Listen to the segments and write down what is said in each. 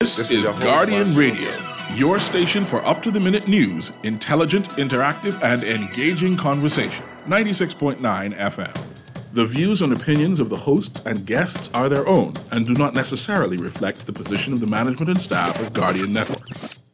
This is Guardian Radio, your station for up-to-the-minute news, intelligent, interactive, and engaging conversation. 96.9 FM. The views and opinions of the hosts and guests are their own and do not necessarily reflect the position of the management and staff of Guardian Network.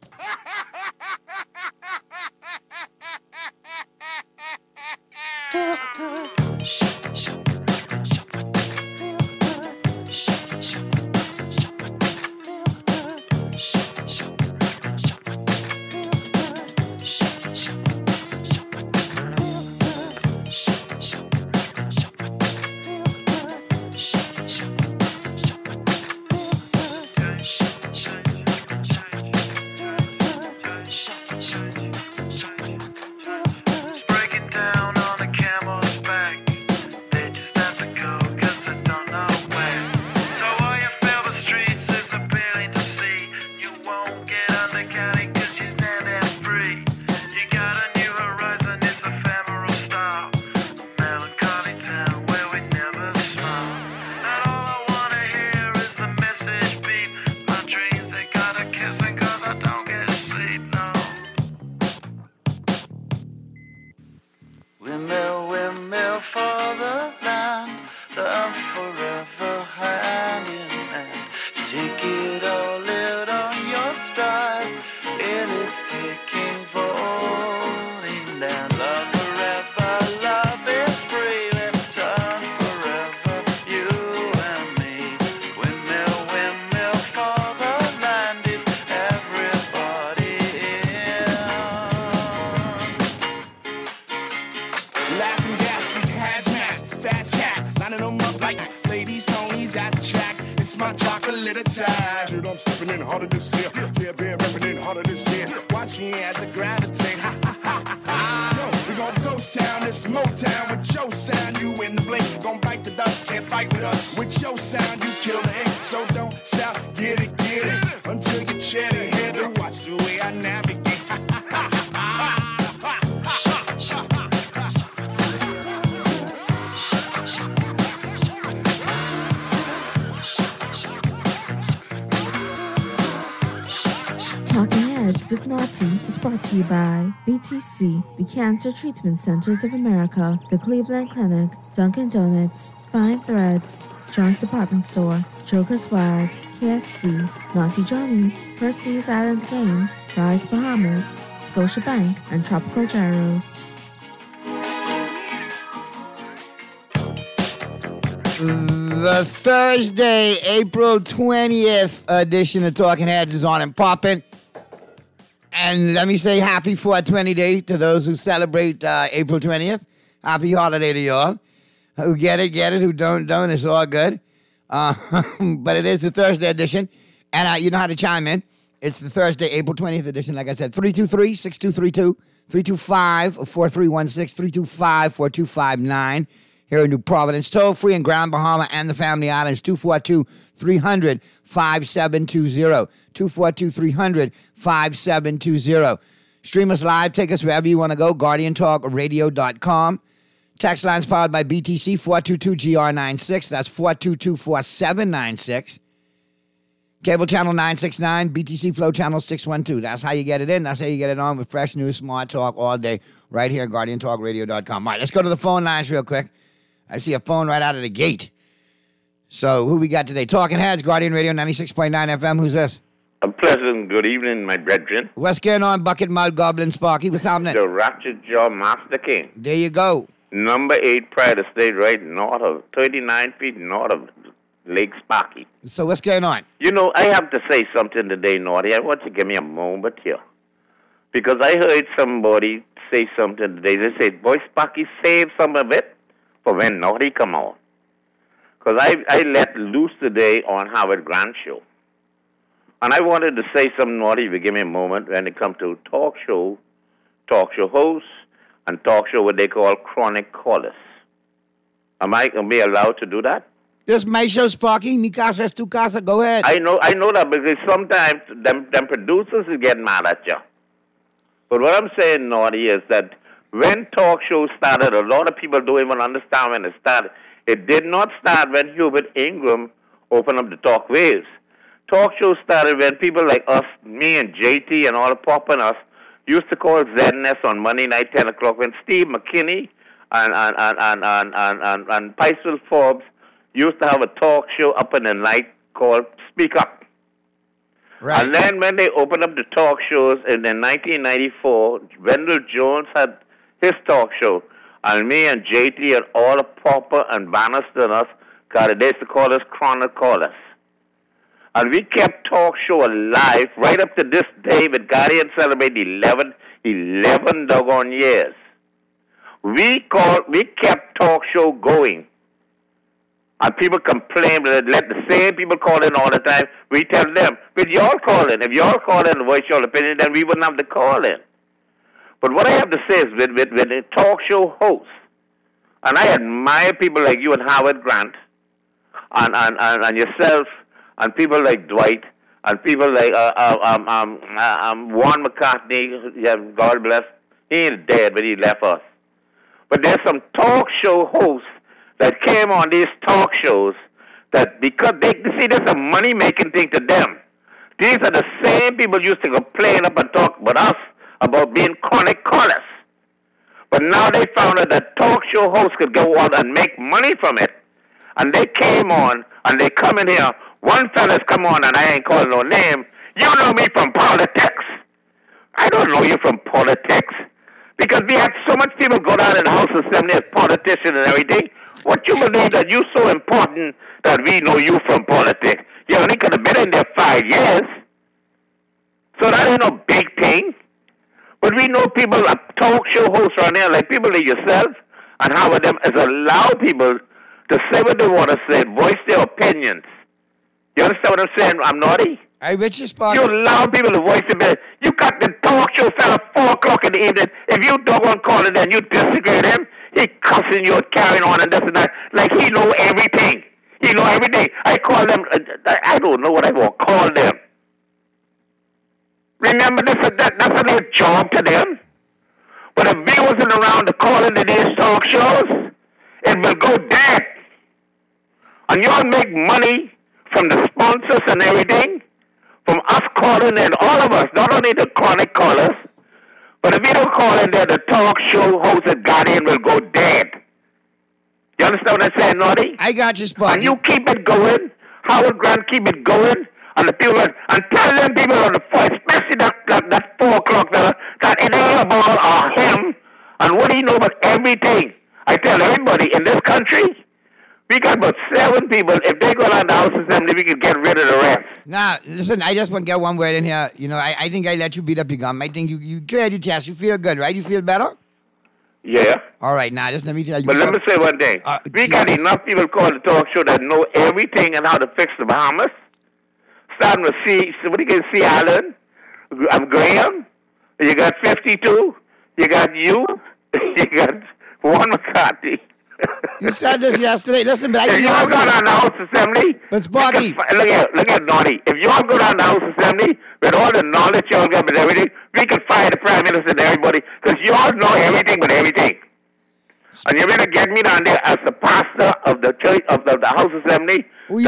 With Naughty is brought to you by BTC, the Cancer Treatment Centers of America, the Cleveland Clinic, Dunkin' Donuts, Fine Threads, John's Department Store, Joker's Wild, KFC, Naughty Johnny's, Percy's Island Games, Rise Bahamas, Scotiabank, and Tropical Gyros. The Thursday, April 20th edition of Talking Heads is on and popping. And let me say happy 420 Day to those who celebrate April 20th. Happy holiday to y'all. Who get it, who don't, it's all good. But it is the Thursday edition. And you know how to chime in. It's the Thursday, April 20th edition. Like I said, 323-6232, 325-4316, 325-4259. Here in New Providence. Toll free in Grand Bahama and the Family Islands. 242-300-5720. 242-300-5720. Stream us live. Take us wherever you want to go. GuardianTalkRadio.com. Text lines powered by BTC 422-GR96. That's 422-4796. Cable channel 969. BTC Flow channel 612. That's how you get it in. That's how you get it on with fresh news, smart talk all day right here at GuardianTalkRadio.com. All right, let's go to the phone lines real quick. I see a phone right out of the gate. So who we got today? Talking Heads, Guardian Radio 96.9 FM. Who's this? A pleasant good evening, my brethren. What's going on, Bucket Mud Goblin Sparky? What's happening? The Ratchet Jaw Master King. There you go. Number 8 Pride Estate, right north of, 39 feet north of Lake Sparky. So what's going on? You know, I have to say something today, Naughty. I want you to give me a moment here. Because I heard somebody say something today. They said, boy, Sparky, save some of it for when Naughty come on. Because I let loose today on Howard Grant show. And I wanted to say something, Naughty, if you give me a moment, when it comes to talk show hosts, and talk show what they call chronic callers. Am I going to be allowed to do that? This is my show, Sparky. Mi casa es tu casa. Go ahead. I know that because sometimes them producers will get mad at you. But what I'm saying, Naughty, is that when talk shows started, a lot of people don't even understand when it started. It did not start when Hubert Ingram opened up the talk waves. talk shows started when people like us, me and JT and all the pop and us, used to call ZNS on Monday night, 10 o'clock, when Steve McKinney and Piceville Forbes used to have a talk show up in the night called Speak Up. Right. And then when they opened up the talk shows in 1994, Wendell Jones had his talk show. And me and JT and all the Popper and Bannister and us, they used to call us Chronic Callers. And we kept talk show alive right up to this day with Guardian celebrate 11 doggone years. We kept talk show going. And people complain, let the same people call in all the time. We tell them, but y'all call in. If y'all call in and voice your opinion, then we wouldn't have to call in. But what I have to say is with a talk show host, and I admire people like you and Howard Grant, and yourself, and people like Dwight, and people like Warren McCartney, God bless. He ain't dead, but he left us. But there's some talk show hosts that came on these talk shows that because they see this a money-making thing to them. These are the same people used to complain up and talk about us about being chronic callers. But now they found out that talk show hosts could go on and make money from it. And they came on, and they come in here. One fella's come on, and I ain't calling no name. You know me from politics. I don't know you from politics. Because we had so much people go down in the House of Assembly as politicians and everything. What you believe that you so important that we know you from politics? You only could have been in there 5 years. So that ain't no big thing. But we know people, talk show hosts around there, like people like yourself, and how them is allow people to say what they want to say, voice their opinions. You understand what I'm saying? I'm naughty? Hey, Richard Sparky. You allow people to voice their opinions. You got the talk show fella 4 o'clock in the evening. If you don't want to call it, then you disagree with him. He cussing you and carrying on and this and that. Like he know everything. He know everything. I call them, I don't know what I want to call them. Remember, that's a new job to them. But if we wasn't around to call into these talk shows, it will go dead. And y'all make money from the sponsors and everything, from us calling in, all of us, not only the chronic callers, but if we don't call in there, the talk show host at Guardian will go dead. You understand what I'm saying, Naughty? I got you, Sparky. And you keep it going. Howard Grant keep it going. And the people, and tell them people on the phone, especially that 4 o'clock, that it ain't about him and what he know about everything. I tell everybody in this country, we got about 7 people. If they go down the House Assembly, we can get rid of the rest. Now, listen, I just want to get one word in here. You know, I think I let you beat up your gum. I think you cleared your chest. You feel good, right? You feel better? Yeah. All right, now, just let me tell you. But let me say one thing. We got enough people call the talk show that know everything and how to fix the Bahamas. Starting with C. Allen, Graham, you got 52, you got you got Warren McCarthy. You said this yesterday. Listen, but if y'all go down the House Assembly, but Sparky, look at Naughty. If y'all go down the House Assembly with all the knowledge y'all got and everything, we can fire the Prime Minister and everybody because y'all know everything but everything. And you're gonna get me down there as the pastor of the church of the House Assembly. You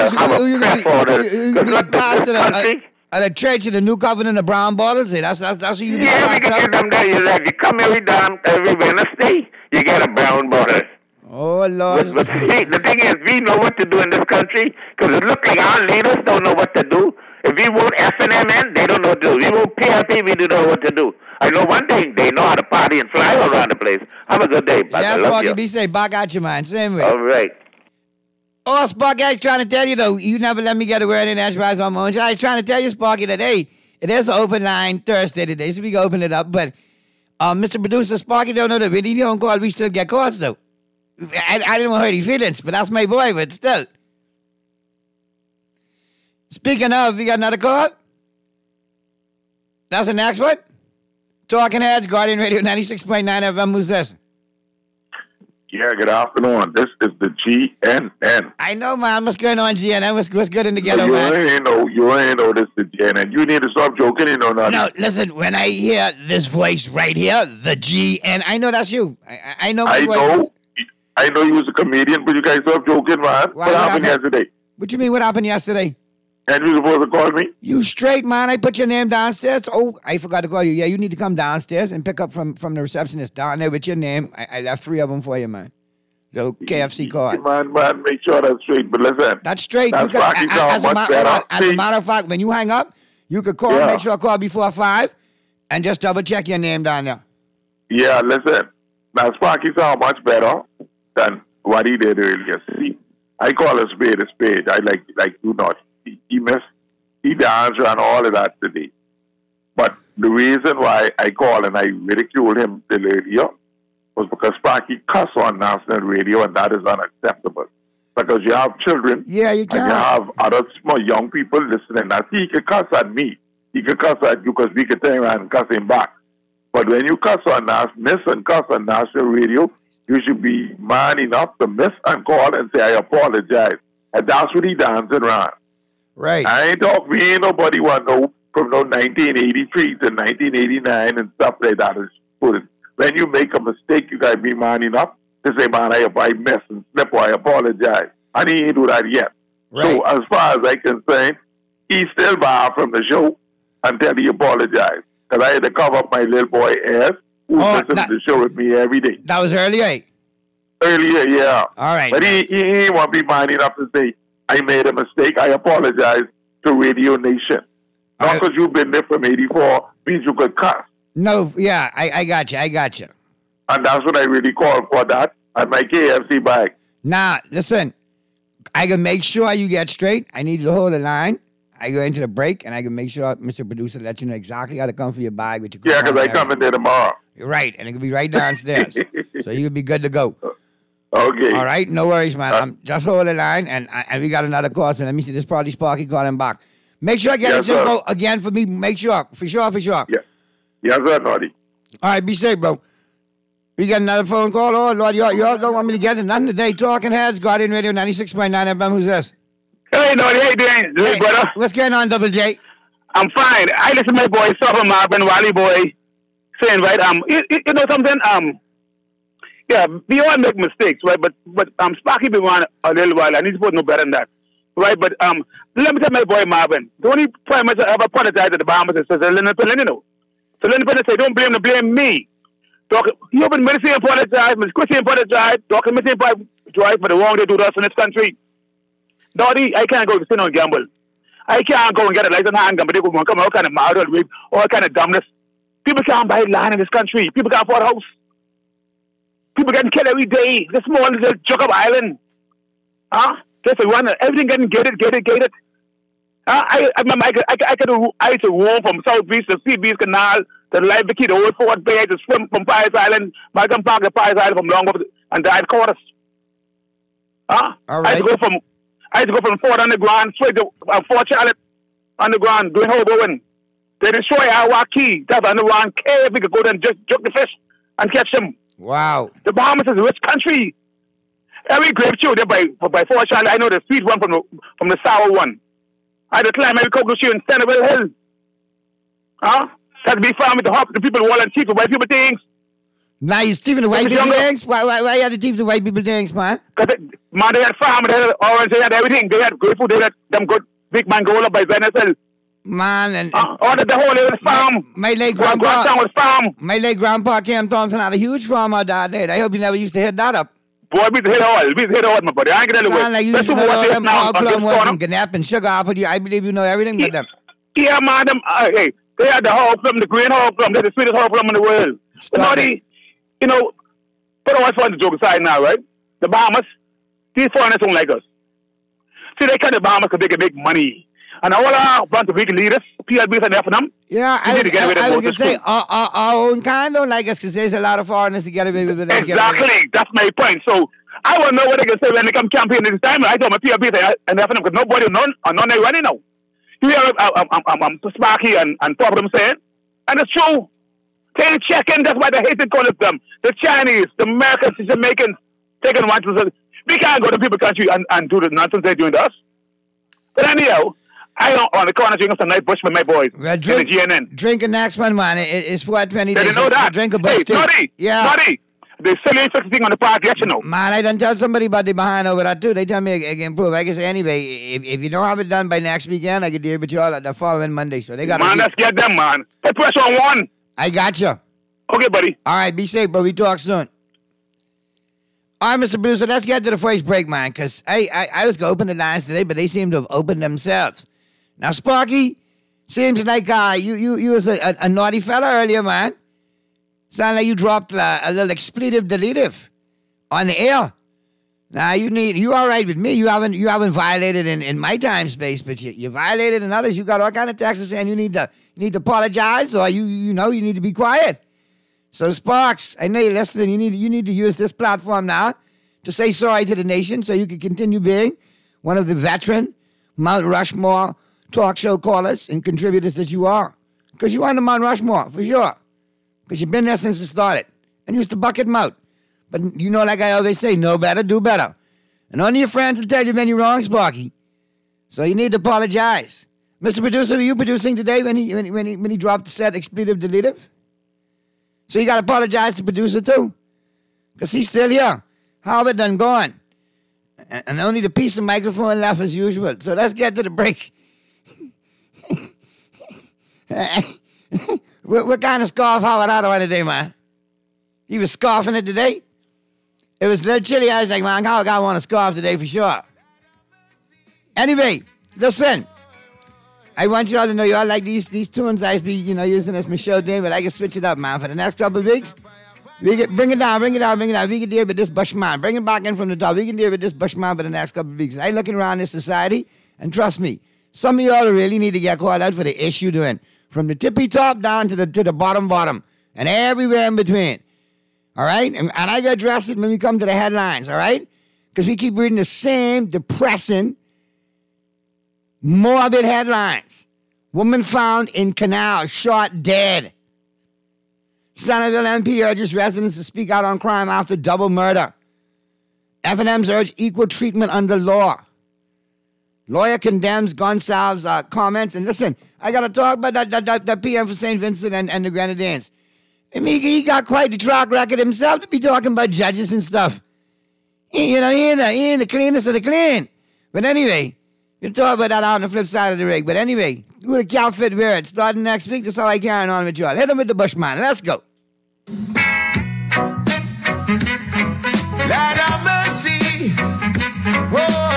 be pastor at a church in the New Covenant of Brown Bottles. That's who you be. Yeah, we can get them there. You come every Wednesday, you get a brown bottle. Oh, Lord. But see, the thing is, we know what to do in this country because it looks like our leaders don't know what to do. If we vote SNMN, they don't know what to do. We vote PRP, we don't know what to do. I know one thing, they know how to party and fly all around the place. Have a good day, bud. Yes, Sparky, be safe. Back at you, man. Same way. All right. Oh, Sparky, I was trying to tell you, though, you never let me get a word in edgewise on my own. I was trying to tell you, Sparky, that, hey, it is an open line Thursday today, so we can open it up. But, Mr. Producer, Sparky don't know that when he don't call, we still get calls, though. I didn't want to hurt his feelings, but that's my boy, but still. Speaking of, we got another call. That's the next one. Talking Heads, Guardian Radio 96.9 FM. Who's this? Yeah, good afternoon. This is the GNN. I know, man. What's going on, GNN? What's good in the ghetto, man? You ain't know this is the GNN. You need to stop joking, you know nothing. No, listen, when I hear this voice right here, the GN, I know that's you. I know. I know you was a comedian, but you guys stop joking, man. What happened yesterday? What you mean, what happened yesterday? And you supposed to call me? You straight, man. I put your name downstairs. Oh, I forgot to call you. Yeah, you need to come downstairs and pick up from the receptionist down there with your name. I left 3 of them for you, man. Little KFC card. Man, make sure that's straight. But listen. That's straight. That's as a matter of fact, when you hang up, you could call, make sure I call before 5, and just double check your name down there. Yeah, listen. Now, Sparky sound much better than what he did earlier. See, I call a spade a spade. I like do not. He missed. He danced and all of that today. But the reason why I called and I ridiculed him till earlier was because Sparky cussed on national radio, and that is unacceptable. Because you have children, yeah, you can. And you have other small young people listening. Now, see, he can cuss at me. He can cuss at you because we can turn around and cuss him back. But when you cuss on miss and cuss on national radio, you should be man enough to miss and call and say, I apologize. And that's what he dancing around. Right. We ain't nobody want to know from 1983 to 1989 and stuff like that. When you make a mistake, you got to be man enough to say, man, I mess and slip or I apologize. And he ain't do that yet. Right. So as far as I'm concerned, he still barred from the show until he apologized. Because I had to cover up my little boy ass, who listens to the show with me every day. That was earlier? Earlier, yeah. All right. But he ain't want to be man enough to say, I made a mistake. I apologize to Radio Nation. Not because you've been there from 84 means you could cuss. No, yeah, I got you. And that's what I really called for that at my KFC bag. Now, listen, I can make sure you get straight. I need you to hold the line. I go into the break, and I can make sure Mr. Producer lets you know exactly how to come for your bag with your Yeah, because I come in there tomorrow. Right, and it can be right downstairs. So you can be good to go. Okay. All right, no worries, man. I'm just hold the line, and we got another call. So let me see. This probably Sparky calling back. Make sure I get this info again for me. Make sure, for sure. Yeah. Yes, sir, Naughty. All right, be safe, bro. We got another phone call. Oh, Lord, you don't want me to get it. Nothing today. Talking Heads, Guardian Radio 96.9 FM. Who's this? Hey, Naughty. How you doing? Hey, brother? What's going on, Double J? I'm fine. I listen to my boy, Supper Marvin, Wally Boy, saying, right, you know something? Yeah, we all make mistakes, right? But Sparky been on a little while, and he's supposed to know better than that, right? But let me tell my boy Marvin, the only prime minister ever apologized to the Bahamas is Leonard Pellegrino. So Leonard Pellegrino say, don't blame them, blame me. You open Ministry apologized, Ms. Christie apologized, Dr. Ministry apologized for the wrong they do to us in this country. Daddy, I can't go to sit and gamble. I can't go and get a license and gamble. They go and come all kind of marital rape, all kind of dumbness. People can't buy land in this country. People can't afford a house. People getting killed every day. This small little Jacob Island. Just a run. Everything getting gated. I remember I used to roam from South Beach to Sea Beach Canal to Live Vicky, the old Fort Bay. I just swim from Pies Island, Malcolm Park to Pies Island from Longwood and died quarters. All right. I used to go from Fort Underground straight to Fort Charlotte Underground doing Hoboken. They destroy our key. That's underground cave. We could go there and just juke the fish and catch them. Wow. The Bahamas is a rich country. Every grape tree there by Fort Charlotte, I know the sweet one from the sour one. I had to climb every coconut tree in Centerville Hill. Had to be farming to help the people who want to teach the white people things. Now you're teaching the white people things? Why you had to teach the white people things, man? Because they had farm, they had orange, they had everything. They had grapefruit, they had them good big mangola by Venezuela. Man, and all the whole little farm. My late grandpa Cam Thompson had a huge farm out there. I hope you never used to hit that up. Boy, we hit all, my buddy. I ain't gonna know. Like you used to know all them all plum from Gannap and Sugar Apple. I believe you know everything about them. Yeah, man. Hey, they had the whole plum, the green whole plum. They're the sweetest whole plum in the world. But put all fun to joke aside now, right? The Bahamas, these foreigners don't like us. See, they come to the Bahamas because they can make money. And all our bunch of weak leaders, PLBs and them. Yeah, I was going to say, our own kind don't like us because there's a lot of foreigners to get away with it. Exactly, that's my point. So, I want to know what they can say when they come campaign this time. I told my PLBs and them because nobody, none they running now. You hear Sparky and Pop them saying, and it's true. They check in, that's why they hate to call it them. The Chinese, the Americans, the Jamaicans, taking one to we can't go to people's country and do the nonsense they're doing to us. But anyhow, I don't on the corner drinking some nice bush with my boys. Well, drink a next one, man. It's 420 days. They know that. Drink a bush too. Naughty. Yeah. Naughty. They sell you such thing on the party, you know. Man, I done tell somebody about the behind over that too. They tell me I can improve. I can say anyway, if you don't have it done by next weekend, I can deal with you all the following Monday. So they got Man, let's get them, man. Put pressure on one. I got you. Okay, buddy. All right, be safe, but we talk soon. All right, Mr. Producer, let's get to the first break, man, because I was going to open the lines today, but they seem to have opened themselves. Now, Sparky, seems like you was a naughty fella earlier, man. Sound like you dropped a little expletive deletive on the air. Now, you all right with me. You haven't violated in my time space, but you violated in others. You got all kind of texts saying you need to apologize or you need to be quiet. So, Sparks, I know you're listening. You need to use this platform now to say sorry to the nation so you can continue being one of the veteran Mount Rushmore talk show callers and contributors that you are. Because you on the Mount Rushmore, for sure. Because you've been there since it started. And used to bucket mouth. But you know, like I always say, know better, do better. And only your friends will tell you when you're wrong, Sparky. So you need to apologize. Mr. Producer, were you producing today when he dropped the said expletive deletive? So you got to apologize to producer too. Because he's still here. Howard done gone. And only the piece of microphone left as usual. So let's get to the break. What kind of scarf Howard had on today, man? He was scarfing it today? It was a little chilly. I was like, man, Howard got on a scarf today for sure. Anyway, listen. I want you all to know you all like these tunes I be, using as my show day, but I can switch it up, man. For the next couple of weeks, bring it down. We can deal with this Bushman. Bring it back in from the top. We can deal with this Bushman for the next couple of weeks. I looking around this society, and trust me, some of y'all really need to get called out for the issue doing. From the tippy top down to the bottom, and everywhere in between. All right? And I got address it when we come to the headlines, all right? Because we keep reading the same depressing, morbid headlines. Woman found in canal, shot dead. Centerville MP urges residents to speak out on crime after double murder. F&M's urge equal treatment under law. Lawyer condemns Gonsalves' comments. And listen, I got to talk about that PM for St. Vincent and the Grenadines. I mean, he got quite the track record himself to be talking about judges and stuff. He ain't the cleanest of the clean. But anyway, we'll talk about that on the flip side of the rig. But anyway, who the cow fit weird? Starting next week, that's how I carry on with y'all. Hit him with the Bushman. Let's go. Lord of mercy. Whoa.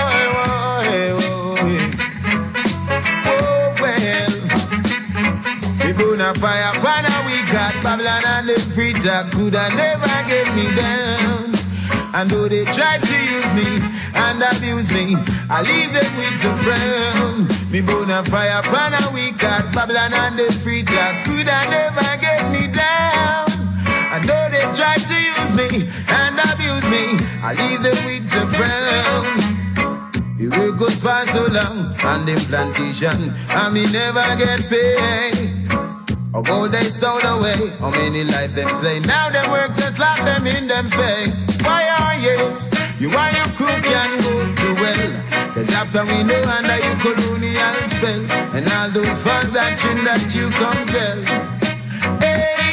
A fire banner we got Babylon and the free talk coulda never get me down. And though they tried to use me and abuse me, I leave them with the frown. Me bona fire banner we got Babylon and the free talk coulda never get me down. And though they tried to use me and abuse me, I leave them with the frown. The work goes for so long on the plantation, and me never get paid. Or gold they stole away, how many life them slay. Now them work just slap them in them face. Why are yes, you are your crew can go too well. Cause after we know under your colonial spell, and all those false doctrine that you compel. Hey,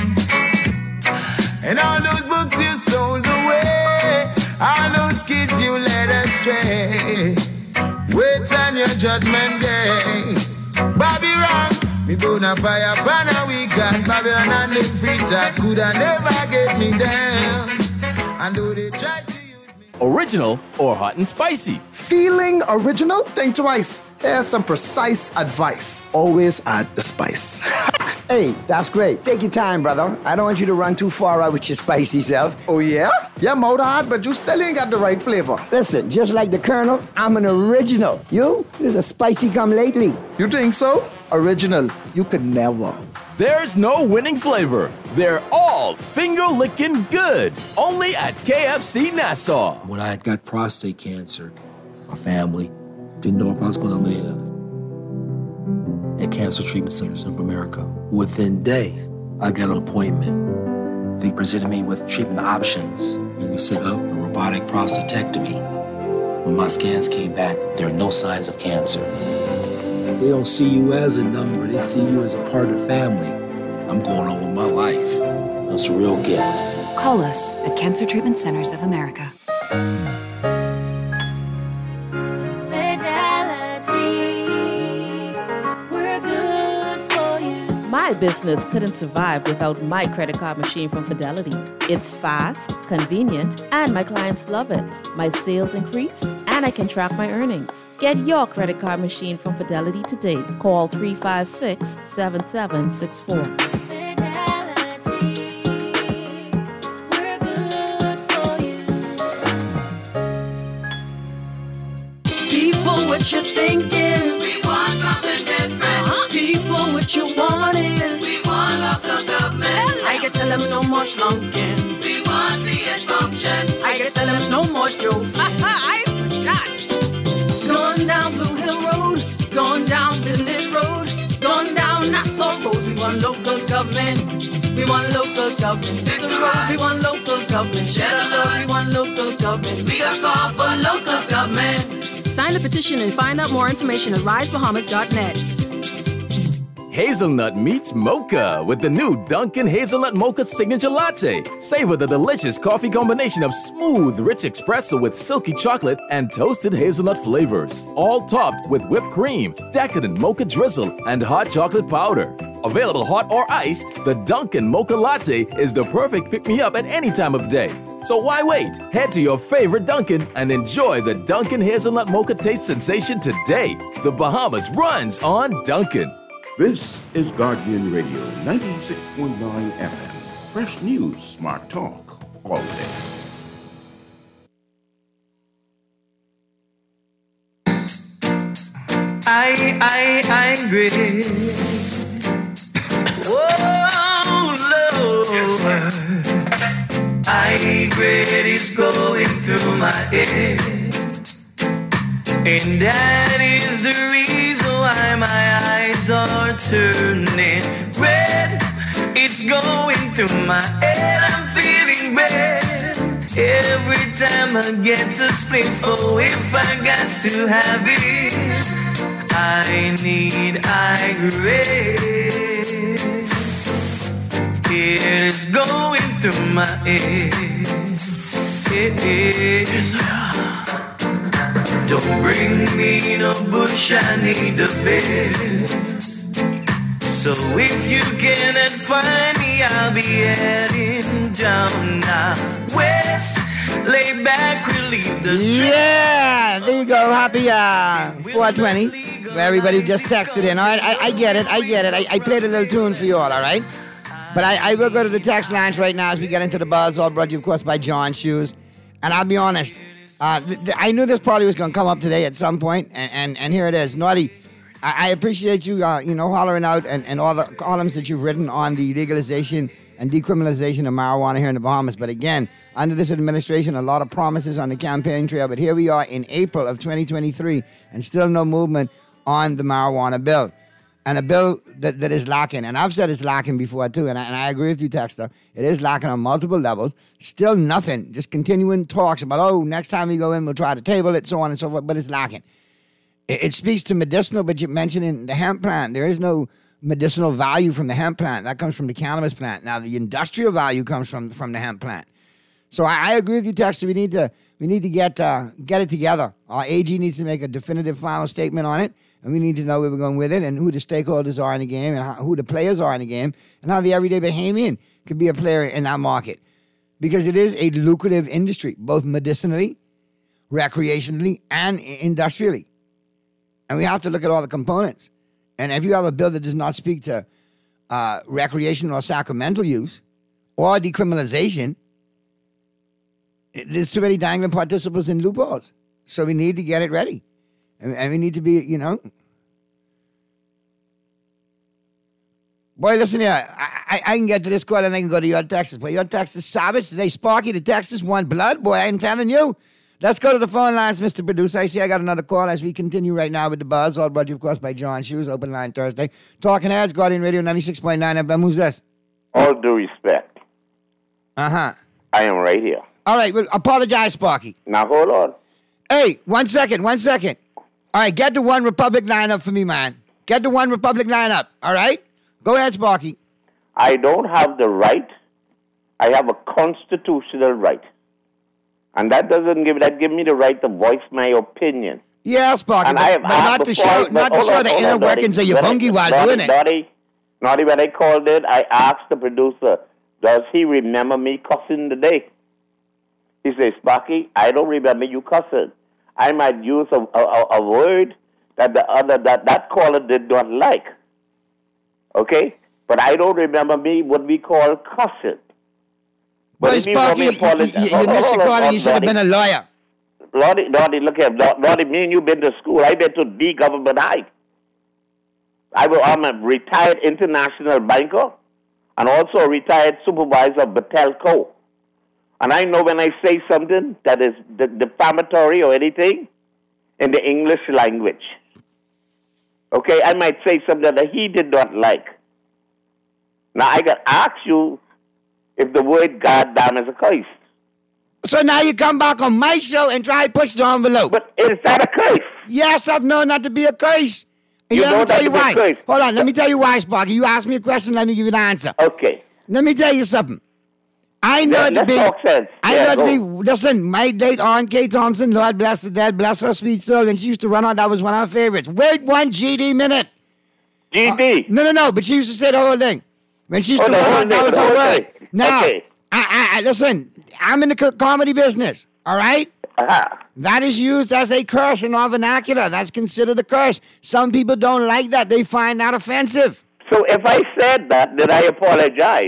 and all those books you stole away, all those kids you led astray. Wait on your judgment day. Bobby Rock. Me bona fire banner we got Babylon and the free talk coulda never get me down. And though they tried to use me. Original or hot and spicy? Feeling original? Think twice. Here's some precise advice. Always add the spice. Hey, that's great. Take your time, brother. I don't want you to run too far out with your spicy self. Oh, yeah? Yeah, mouth hard, but you still ain't got the right flavor. Listen, just like the Colonel, I'm an original. You? There's a spicy come lately. You think so? Original. You could never. There's no winning flavor. They're all finger-licking good. Only at KFC Nassau. When I had got prostate cancer, my family didn't know if I was going to live. At Cancer Treatment Centers of America, within days, I got an appointment. They presented me with treatment options, and we set up a robotic prostatectomy. When my scans came back, there are no signs of cancer. They don't see you as a number, they see you as a part of the family. I'm going on with my life. It's a real gift. Call us at Cancer Treatment Centers of America. My business couldn't survive without my credit card machine from Fidelity. It's fast, convenient, and my clients love it. My sales increased, and I can track my earnings. Get your credit card machine from Fidelity today. Call 356-7764. People, what you thinking? We want something different. People, what you wanting? We want local government. I can tell them no more slunking. We want see it function. I can tell them no more joke. I forgot. Going down Blue Hill Road, going down Village Road, going down Nassau Road. We want local government. We want local government. It's a road. We want local government. Share the love. We want local government. We got call for local government. Sign the petition and find out more information at risebahamas.net. Hazelnut meets mocha with the new Dunkin' Hazelnut Mocha Signature Latte. Savor the delicious coffee combination of smooth, rich espresso with silky chocolate and toasted hazelnut flavors. All topped with whipped cream, decadent mocha drizzle, and hot chocolate powder. Available hot or iced, the Dunkin' Mocha Latte is the perfect pick-me-up at any time of day. So why wait? Head to your favorite Dunkin' and enjoy the Dunkin' Hazelnut Mocha taste sensation today. The Bahamas runs on Dunkin'. This is Guardian Radio 96.9 FM. Fresh news, smart talk, all day. I'm great. Whoa, Lord. I great is going through my head. And that is the reason why my eyes are turning red. It's going through my head, I'm feeling red. Every time I get a spliffle, if I got to have it, I need Igrate. It's going through my head. Don't bring me no bush, I need the best. So if you cannot find me, I'll be heading down now west. Lay back, relieve the stress. Yeah, there you go. Happy 420 for everybody who just texted in. All right, I get it. I played a little tune for you all right? But I will go to the text lines right now as we get into the buzz, all brought to you, of course, by John Shoes. And I'll be honest, I knew this probably was going to come up today at some point, and here it is. Naughty, I appreciate you, hollering out and all the columns that you've written on the legalization and decriminalization of marijuana here in the Bahamas. But again, under this administration, a lot of promises on the campaign trail. But here we are in April of 2023, and still no movement on the marijuana bill. And a bill that is lacking. And I've said it's lacking before, too. And I agree with you, Texter. It is lacking on multiple levels. Still nothing. Just continuing talks about, next time we go in, we'll try to table it, so on and so forth. But it's lacking. It speaks to medicinal, but you're mentioning the hemp plant. There is no medicinal value from the hemp plant. That comes from the cannabis plant. Now, the industrial value comes from the hemp plant. So I agree with you, Texter. We need to get it together. Our AG needs to make a definitive final statement on it. And we need to know where we're going with it and who the stakeholders are in the game and who the players are in the game and how the everyday Bahamian could be a player in that market. Because it is a lucrative industry, both medicinally, recreationally, and industrially. And we have to look at all the components. And if you have a bill that does not speak to recreational or sacramental use or decriminalization, there's too many dangling participants in loopholes. So we need to get it ready. And we need to be, Boy, listen here. I can get to this call and I can go to your Texas. Boy, your Texas savage today. Sparky, the Texas want blood. Boy, I'm telling you. Let's go to the phone lines, Mr. Producer. I see I got another call as we continue right now with the buzz. All brought to you, of course, by John Shoes. Open line Thursday. Talking Heads, Guardian Radio 96.9 FM. Who's this? All due respect. Uh-huh. I am right here. All right. Well, apologize, Sparky. Now, hold on. Hey, one second. All right, get the One Republic line up for me, man. Get the One Republic line up, all right? Go ahead, Sparky. I don't have the right I have a constitutional right. And that doesn't give me the right to voice my opinion. Yeah, Sparky, but not to show the inner workings of your bungie while doing it. Naughty, when I called it, I asked the producer, does he remember me cussing today? He says, Sparky, I don't remember you cussing. I might use a word that that caller did not like. Okay? But I don't remember what we call cussing. Well, Sparky, you missed your call and you should have been a lawyer. Lordy, look here. Lordy, me and you been to school. I been to D Government High. I'm a retired international banker and also a retired supervisor of Batelco. And I know when I say something that is defamatory or anything in the English language. Okay, I might say something that he did not like. Now, I got to ask you if the word goddamn is a curse. So now you come back on my show and try to push the envelope. But is that a curse? Yes, I've known not to be a curse. And You let know me tell that you to be a why. curse. Hold on, let me tell you why, Sparky. You asked me a question, let me give you the answer. Okay. Let me tell you something. I know Let's talk sense. Listen, my late Aunt Kay Thompson, Lord bless the dead, bless her sweet soul, when she used to run on, that was one of her favorites. Wait one GD minute. GD? No, but she used to say the whole thing. When she used to run on, that was her word. Now, I listen, I'm in the comedy business, all right? That is used as a curse in our vernacular. That's considered a curse. Some people don't like that. They find that offensive. So if I said that, did I apologize?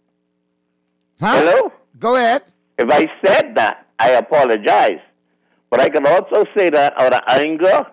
Huh? Hello? Go ahead. If I said that, I apologize. But I can also say that out of anger,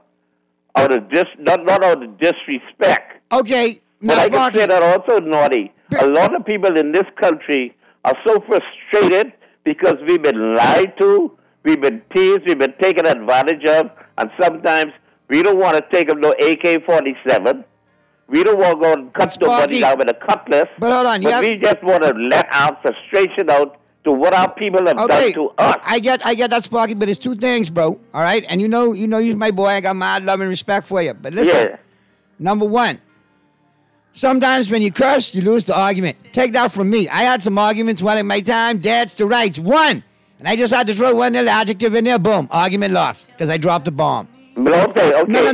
not out of disrespect. Okay. But I can say that also, Naughty. A lot of people in this country are so frustrated because we've been lied to, we've been teased, we've been taken advantage of, and sometimes we don't want to take them to AK-47. We don't want to go and cut somebody down with a cutlass. But hold on, we just want to let our frustration out to what our people have done to us. I get that, Sparky, but it's two things, bro. All right? And you know you're my boy. I got mad love and respect for you. But listen, number one, sometimes when you curse, you lose the argument. Take that from me. I had some arguments one in my time, dads to rights. One. And I just had to throw one little adjective in there, boom, argument lost, because I dropped the bomb. Okay.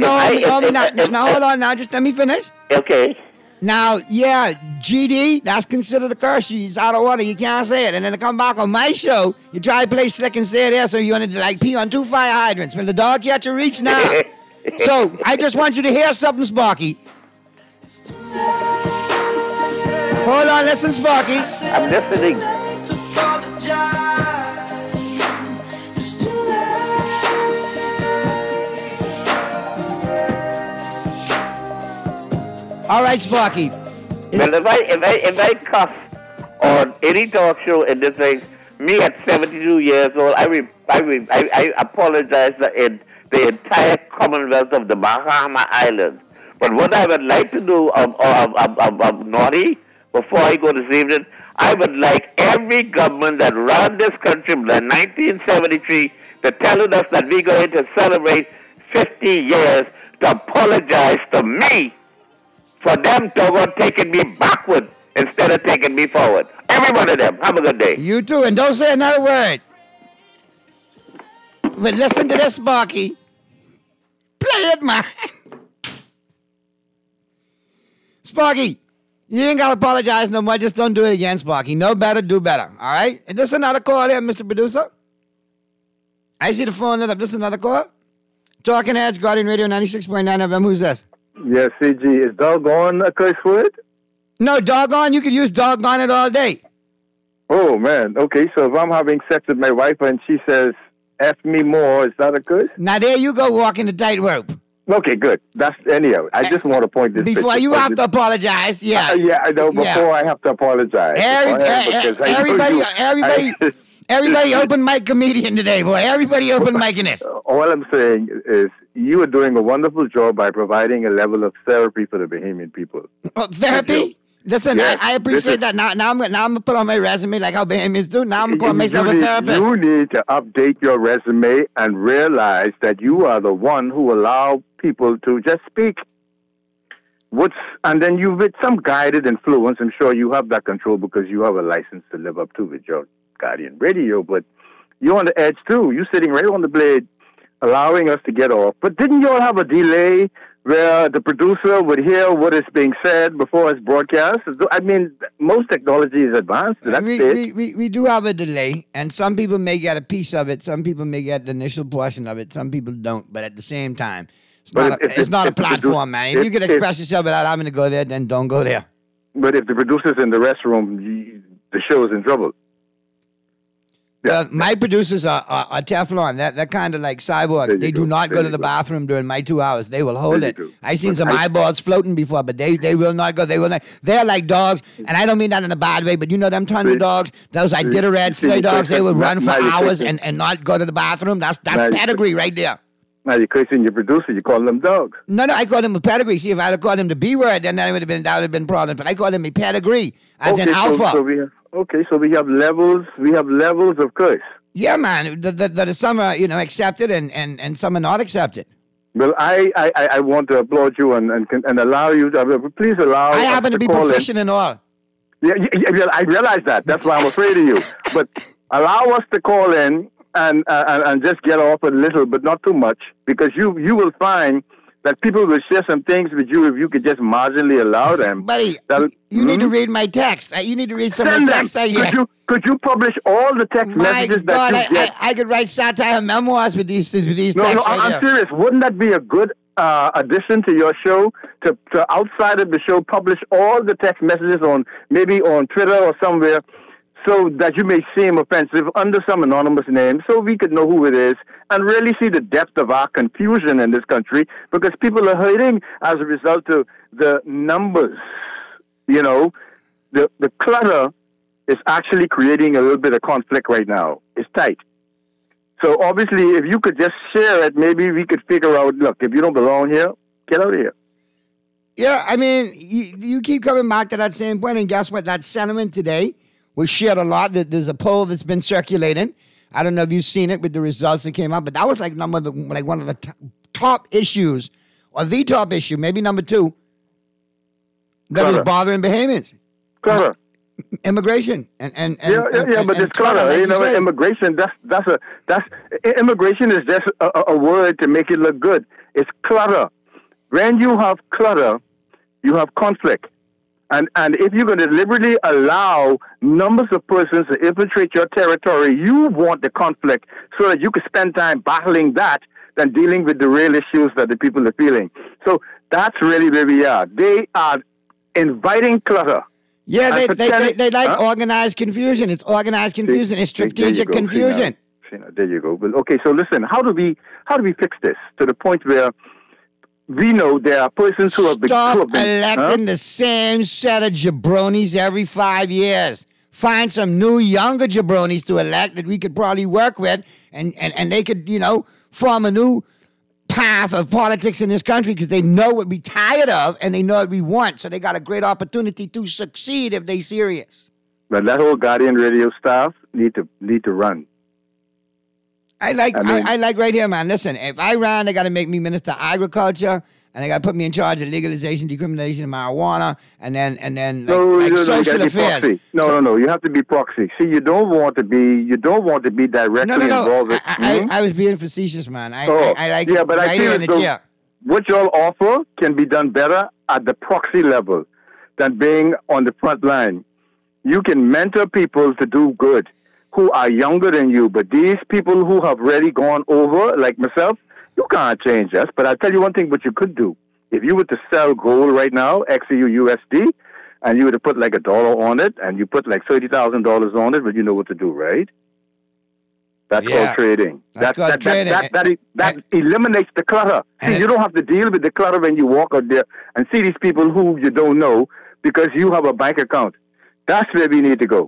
Now, hold on. Now, just let me finish. Okay. Now, yeah, GD, that's considered a curse. It's out of order. You can't say it. And then to come back on my show, you try to play slick and say it there, so you want to pee on 2 fire hydrants. Will the dog catch a reach now? So, I just want you to hear something, Sparky. Hold on, listen, Sparky. I'm listening. All right, Sparky. Well, if I cuss on any talk show in this place, me at 72 years old, I apologize in the entire Commonwealth of the Bahama Islands. But what I would like to do of Naughty, before I go this evening, I would like every government that ran this country from 1973 to tell us that we're going to celebrate 50 years to apologize to me for them to go taking me backward instead of taking me forward. Every one of them. Have a good day. You too, and don't say another word. But listen to this, Sparky. Play it, man. Sparky, you ain't got to apologize no more. Just don't do it again, Sparky. Know better, do better. All right? Is this another call here, Mr. Producer? I see the phone lit up. This another call? Talking Heads, Guardian Radio 96.9 FM. Who's this? Yes, CG. Is doggone a curse word? No, doggone. You could use doggone it all day. Oh, man. Okay, so if I'm having sex with my wife and she says, F me more, is that a curse? Now, there you go walking the tightrope. Okay, good. That's anyhow. I just want to point this before you have to apologize. Yeah. Yeah, I know. Before I have to apologize. Everybody open mic comedian today, boy. Everybody open micing it. All I'm saying is you are doing a wonderful job by providing a level of therapy for the Bahamian people. Oh, therapy? Listen, yes, I appreciate that. Now I'm gonna put on my resume like how Bahamians do. Now I'm gonna call myself a therapist. You need to update your resume and realize that you are the one who allow people to just speak. And then you, with some guided influence, I'm sure you have that control because you have a license to live up to with your Guardian Radio, but you're on the edge too. You're sitting right on the blade, allowing us to get off. But didn't you all have a delay where the producer would hear what is being said before it's broadcast? I mean, most technology is advanced to that stage. We do have a delay, and some people may get a piece of it. Some people may get the initial portion of it. Some people don't. But at the same time, it's not a platform, man. If you can express yourself without having to go there, then don't go there. But if the producer's in the restroom, the show is in trouble. My producers are Teflon. They're kind of like cyborgs. They do not go to the bathroom during my 2 hours. They will hold it. I've seen some eyeballs floating before, but they will not go. They will not. They're like dogs, and I don't mean that in a bad way, but you know them tundra dogs, those Iditarod sleigh dogs, they will run for hours and not go to the bathroom. That's pedigree right there. Now you're cursing your producer. You call them dogs. No, I call him a pedigree. See, if I had called him the B word, then that would have been problem. But I call him a pedigree, as in alpha. So we have levels. We have levels of curse. Yeah, man. Some are accepted and some are not accepted. Well, I want to applaud you and allow you to please allow. I happen to be proficient in all. Yeah, I realize that. That's why I'm afraid of you. But allow us to call in and just get off a little, but not too much, because you will find that people will share some things with you if you could just marginally allow them. Buddy, you need to read my text. You need to read some of the text I get. Could you publish all the text messages that you get? I could write satire memoirs with these texts. No, I'm serious. Wouldn't that be a good addition to your show? To outside of the show, publish all the text messages maybe on Twitter or somewhere, so that you may seem offensive under some anonymous name, so we could know who it is and really see the depth of our confusion in this country, because people are hurting as a result of the numbers. The clutter is actually creating a little bit of conflict right now. It's tight. So obviously, if you could just share it, maybe we could figure out, look, if you don't belong here, get out of here. Yeah, I mean, you keep coming back to that same point, and guess what? That sentiment today was shared a lot. There's a poll that's been circulating. I don't know if you've seen it with the results that came out, but that was like one of the top issues, or the top issue, maybe number 2, that was bothering Bahamians. Clutter. Immigration but it's clutter. Like immigration. Immigration is just a word to make it look good. It's clutter. When you have clutter, you have conflict. And if you're going to deliberately allow numbers of persons to infiltrate your territory, you want the conflict so that you can spend time battling that than dealing with the real issues that the people are feeling. So that's really where we are. They are inviting clutter. Yeah, they like organized confusion. It's organized confusion. It's strategic confusion. There you go. Well, okay, so listen, how do we fix this to the point where we know there are persons who have been... Stop electing the same set of jabronis every 5 years. Find some new, younger jabronis to elect that we could probably work with, and they could, form a new path of politics in this country, because they know what we're tired of and they know what we want. So they got a great opportunity to succeed if they're serious. But that whole Guardian Radio staff need to run. I like right here, man. Listen, if I run, they got to make me Minister of Agriculture, and they got to put me in charge of legalization, decriminalization of marijuana, and then social affairs. No. You have to be proxy. See, you don't want to be directly involved. I was being facetious, man. I like it but right here in the chair. What y'all offer can be done better at the proxy level than being on the front line. You can mentor people to do good who are younger than you, but these people who have already gone over, like myself, you can't change us. But I'll tell you one thing what you could do. If you were to sell gold right now, XEU USD, and you were to put like $1 on it, and you put like $30,000 on it, well, you know what to do, right? That's called trading. That eliminates the clutter. See, you don't have to deal with the clutter when you walk out there and see these people who you don't know because you have a bank account. That's where we need to go.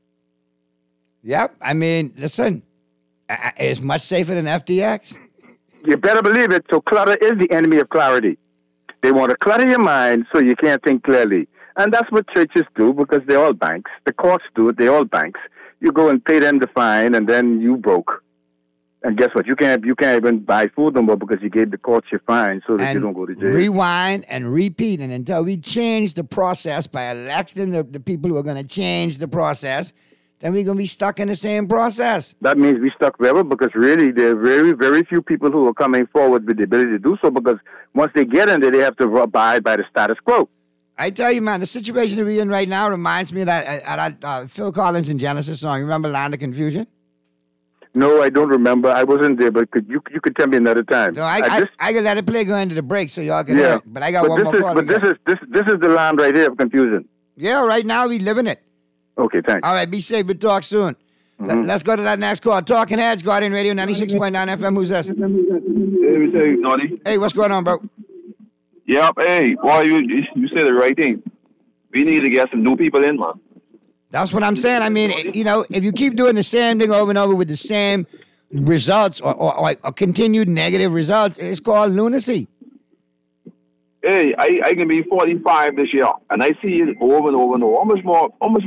Yep. I mean, listen, it's much safer than FTX. You better believe it. So clutter is the enemy of clarity. They want to clutter your mind so you can't think clearly. And that's what churches do because they're all banks. The courts do it. They're all banks. You go and pay them the fine and then you broke. And guess what? You can't even buy food no more because you gave the courts your fine so that you don't go to jail. Rewind and repeat. And until we change the process by electing the people who are going to change the process, then we're going to be stuck in the same process. That means we stuck forever because really there are very, very few people who are coming forward with the ability to do so because once they get in there, they have to abide by the status quo. I tell you, man, the situation that we're in right now reminds me of that Phil Collins and Genesis song. You remember Land of Confusion? No, I don't remember. I wasn't there, but you could tell me another time. No, I can let it play going into the break so y'all can hear it. But I got one more call. But this is the land right here of confusion. Yeah, right now we live in it. Okay, thanks. All right, be safe. We'll talk soon. Let's go to that next call. Talking Heads, Guardian Radio 96.9 FM. Who's this? Hey, Naughty. Hey, what's going on, bro? Yep, hey, well, you said the right thing. We need to get some new people in, man. That's what I'm saying. I mean, you know, if you keep doing the same thing over and over with the same results or continued negative results, it's called lunacy. Hey, I can be 45 this year, and I see it over and over and over. How much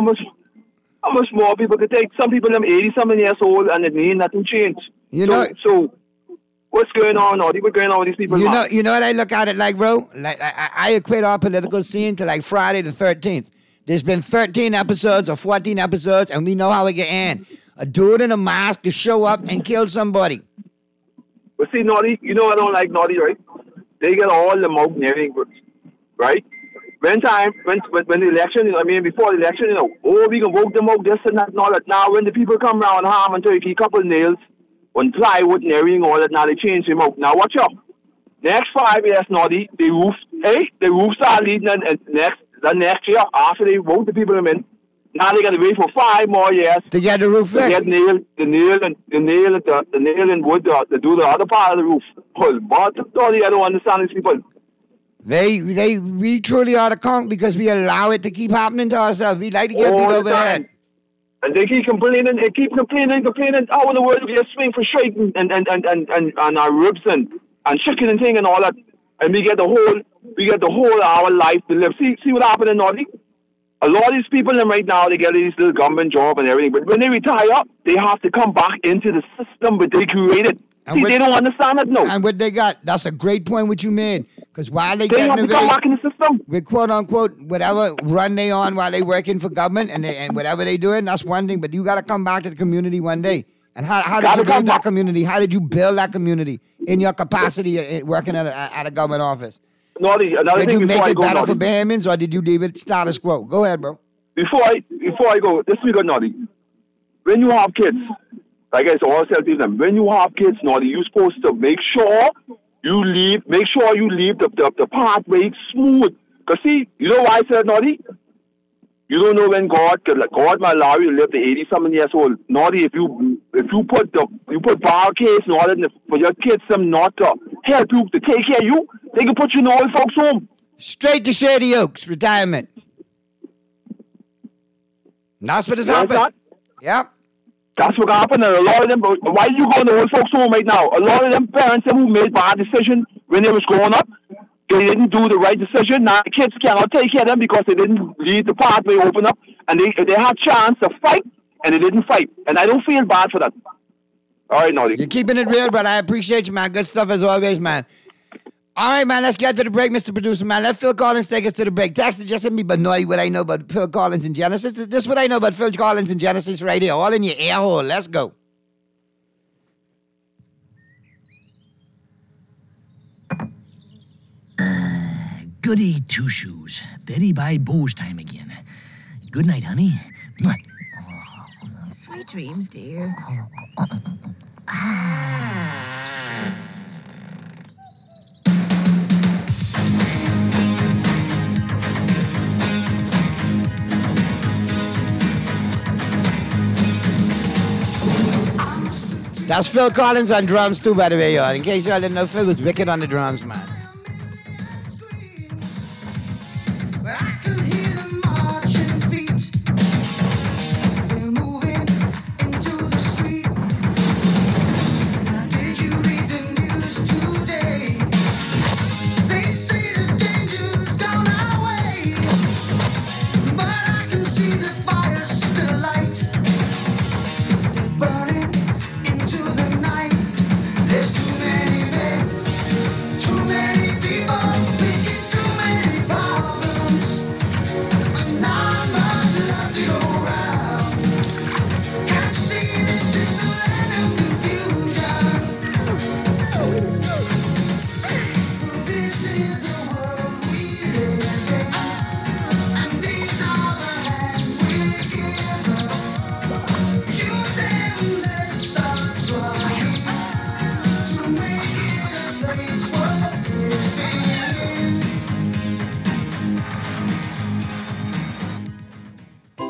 more people could take? Some people, them 80-something years old, and it ain't nothing changed. So what's going on, Naughty? What's going on with these people? You know what I look at it like, bro? Like I equate our political scene to like Friday the 13th. There's been 13 episodes or 14 episodes, and we know how it can end. A dude in a mask to show up and kill somebody. But see, Naughty, you know I don't like Naughty, right? They get all the mountaineering groups, right? When the election, before the election, we can vote them out, this and that and all that. Now, when the people come around, ham and turkey, couple nails, on plywood and everything, all that, now they change them out. Now, watch out. Next 5 years, Naughty, the roofs are leading, and the next year, after they vote the people in, now they got to wait for 5 more years to get the roof fixed. To get the nail and wood to do the other part of the roof. But Naughty, I don't understand these people. We truly are the conk because we allow it to keep happening to ourselves. We like to get beat over the head. And they keep complaining. How in the world do we swing for straight and our ribs and chicken and thing and all that, and we get the whole of our life to live. See what happened in Naughty? A lot of these people right now, they get these little government job and everything, but when they retire, they have to come back into the system that they created. They don't understand it, no. And what they got, that's a great point what you made. Because while they have to come back in the system. With quote unquote, whatever run they on while they working for government and whatever they doing, that's one thing. But you got to come back to the community one day. And how did you build that community? How did you build that community in your capacity working at a government office? Naughty, did you make it better for Bahamians or did you leave it status quo? Go ahead, bro. Before I go, this we got Naughty. When you have kids, like I always tell people, when you have kids, Naughty, you're supposed to make sure you leave the pathway smooth. Because see, you know why I said Naughty? You don't know when God might allow you to live to 80-something years old. Naughty, if you put barricades and all that for your kids, them not to help you to take care of you, they can put you in old folks' home. Straight to Shady Oaks, retirement. That's what has happened. Yep. That's what happened. And a lot of them, why you go to old folks' home right now? A lot of them parents who made bad decisions when they was growing up, they didn't do the right decision. Now the kids cannot take care of them because they didn't leave the pathway open up, and they had chance to fight, and they didn't fight. And I don't feel bad for that. All right, Naughty. You're keeping it real, brother. I appreciate you, man. Good stuff as always, man. All right, man, let's get to the break, Mr. Producer, man. Let Phil Collins take us to the break. Text just hit me, but Naughty, what I know about Phil Collins and Genesis. This is what I know about Phil Collins and Genesis right here. All in your ear hole. Let's go. Goody two shoes. Betty by Bo's time again. Good night, honey. Sweet dreams, dear. That's Phil Collins on drums too, by the way, y'all. In case y'all didn't know, Phil was wicked on the drums, man. Into the night.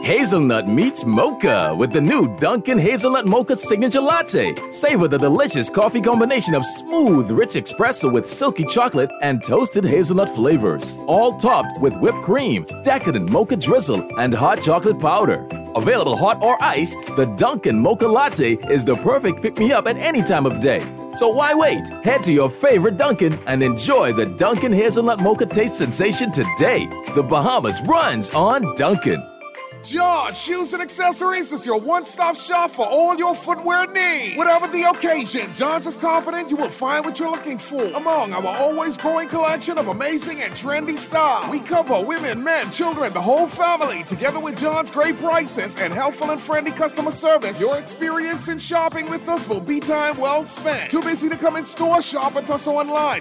Hazelnut meets mocha with the new Dunkin' Hazelnut Mocha Signature Latte. Savor the delicious coffee combination of smooth, rich espresso with silky chocolate and toasted hazelnut flavors. All topped with whipped cream, decadent mocha drizzle, and hot chocolate powder. Available hot or iced, the Dunkin' Mocha Latte is the perfect pick-me-up at any time of day. So why wait? Head to your favorite Dunkin' and enjoy the Dunkin' Hazelnut Mocha taste sensation today. The Bahamas runs on Dunkin'. John Shoes and Accessories is your one-stop shop for all your footwear needs. Whatever the occasion, John's is confident you will find what you're looking for among our always growing collection of amazing and trendy styles. We cover women, men, children, the whole family. Together with John's great prices and helpful and friendly customer service, your experience in shopping with us will be time well spent. Too busy to come in store? Shop with us online.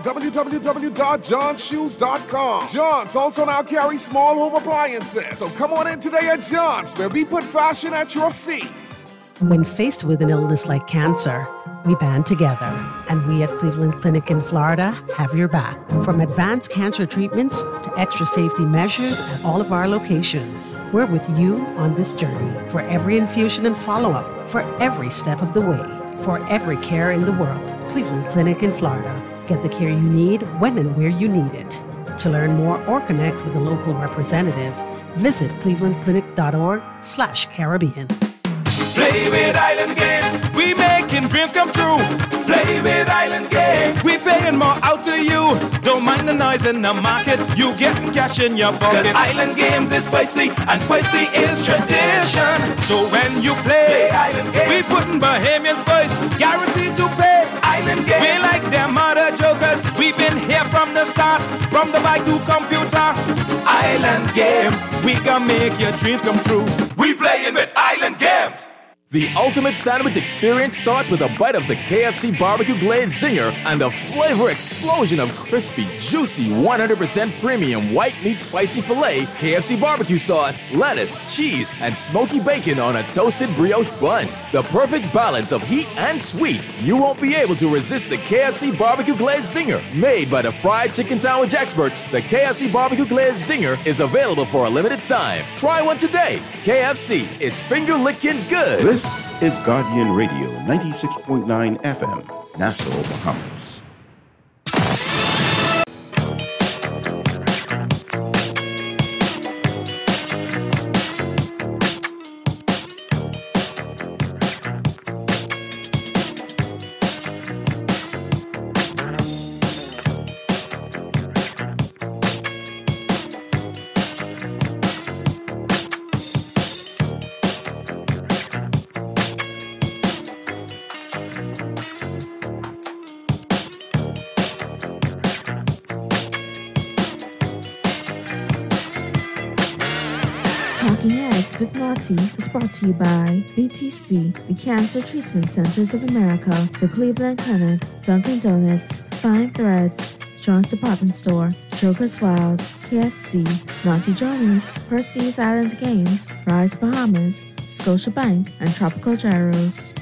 www.johnshoes.com. John's also now carries small home appliances. So come on in today at John's, where we put fashion at your feet. When faced with an illness like cancer, we band together, and we at Cleveland Clinic in Florida have your back. From advanced cancer treatments to extra safety measures at all of our locations, we're with you on this journey for every infusion and follow-up, for every step of the way, for every care in the world. Cleveland Clinic in Florida. Get the care you need when and where you need it. To learn more or connect with a local representative, visit clevelandclinic.org/Caribbean. Play with Island Games, we making dreams come true. Play with Island Games, we paying more out to you. Don't mind the noise in the market, you getting cash in your pocket. 'Cause Island Games is spicy, and spicy is tradition. So when you play Island Games, we putting Bahamians first, guaranteed to pay. Island Games, we like them other jokers. We've been here from the start, from the bike to computer. Island Games, we can make your dreams come true. We playing with Island Games. The ultimate sandwich experience starts with a bite of the KFC Barbecue Glazed Zinger and a flavor explosion of crispy, juicy, 100% premium white meat spicy filet, KFC barbecue sauce, lettuce, cheese, and smoky bacon on a toasted brioche bun. The perfect balance of heat and sweet. You won't be able to resist the KFC Barbecue Glazed Zinger. Made by the fried chicken sandwich experts, the KFC Barbecue Glazed Zinger is available for a limited time. Try one today. KFC, it's finger-licking good. This is Guardian Radio, 96.9 FM, Nassau, Bahamas. Talking Heads with Naughty is brought to you by BTC, the Cancer Treatment Centers of America, the Cleveland Clinic, Dunkin' Donuts, Fine Threads, John's Department Store, Joker's Wild, KFC, Naughty Johnny's, Percy's Island Games, Rise Bahamas, Scotiabank, and Tropical Gyros.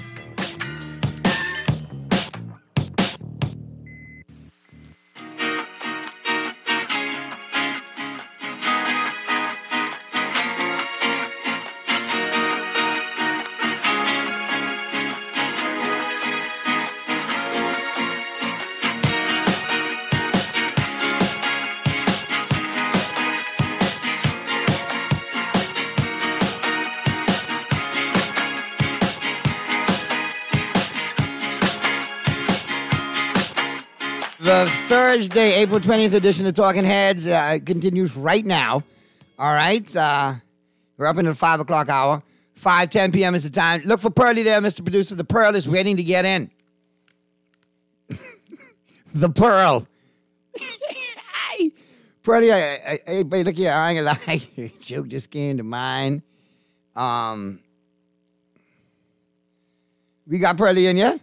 The Thursday, April 20th edition of Talking Heads continues right now. All right. We're up into the 5 o'clock hour. 5:10 p.m. is the time. Look for Pearly there, Mr. Producer. The Pearl is waiting to get in. The Pearl. Pearly, hey, babe, look here. I ain't gonna lie. Joke just came to mind. We got Pearly in yet?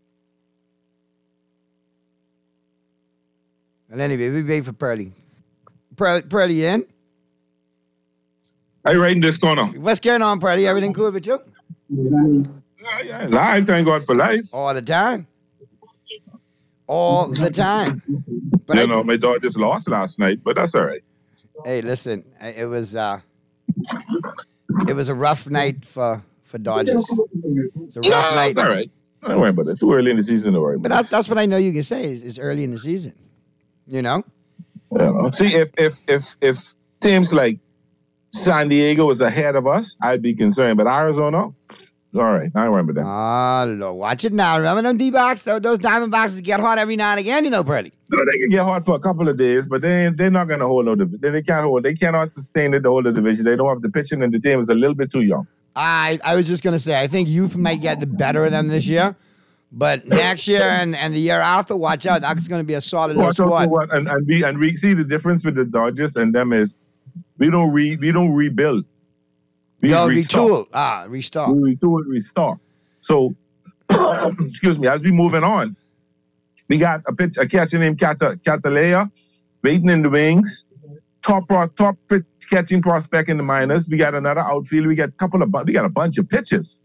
Well, anyway, we wait for Pearly. Pearly in? Are you right in this corner? What's going on, Pearly? Everything good with you? Yeah, live. Thank God for life. All the time. All the time. But you know, my dog just lost last night, but that's all right. Hey, listen, it was It was a rough night for Dodgers. It's a rough night. All right. Don't worry about it. Too early in the season to worry about But that's what I know you can say is early in the season. You know? Yeah. See, if teams like San Diego was ahead of us, I'd be concerned. But Arizona, all right. I remember that. Oh, Lord. Watch it now. Remember them D-backs? Those Diamondbacks get hot every now and again, you know, Purdy. No, they can get hot for a couple of days, but they're not going to hold no division. They cannot sustain it to hold the division. They don't have the pitching, and the team is a little bit too young. I was just going to say, I think youth might get the better of them this year. But next year and the year after, watch out. That's going to be a solid little squad. And we see the difference with the Dodgers and them is we don't rebuild. We retool. Restart. We retool and restart. So, excuse me, as we moving on, we got a catcher named Catalea waiting in the wings. Top catching prospect in the minors. We got another outfield. We got a bunch of pitchers.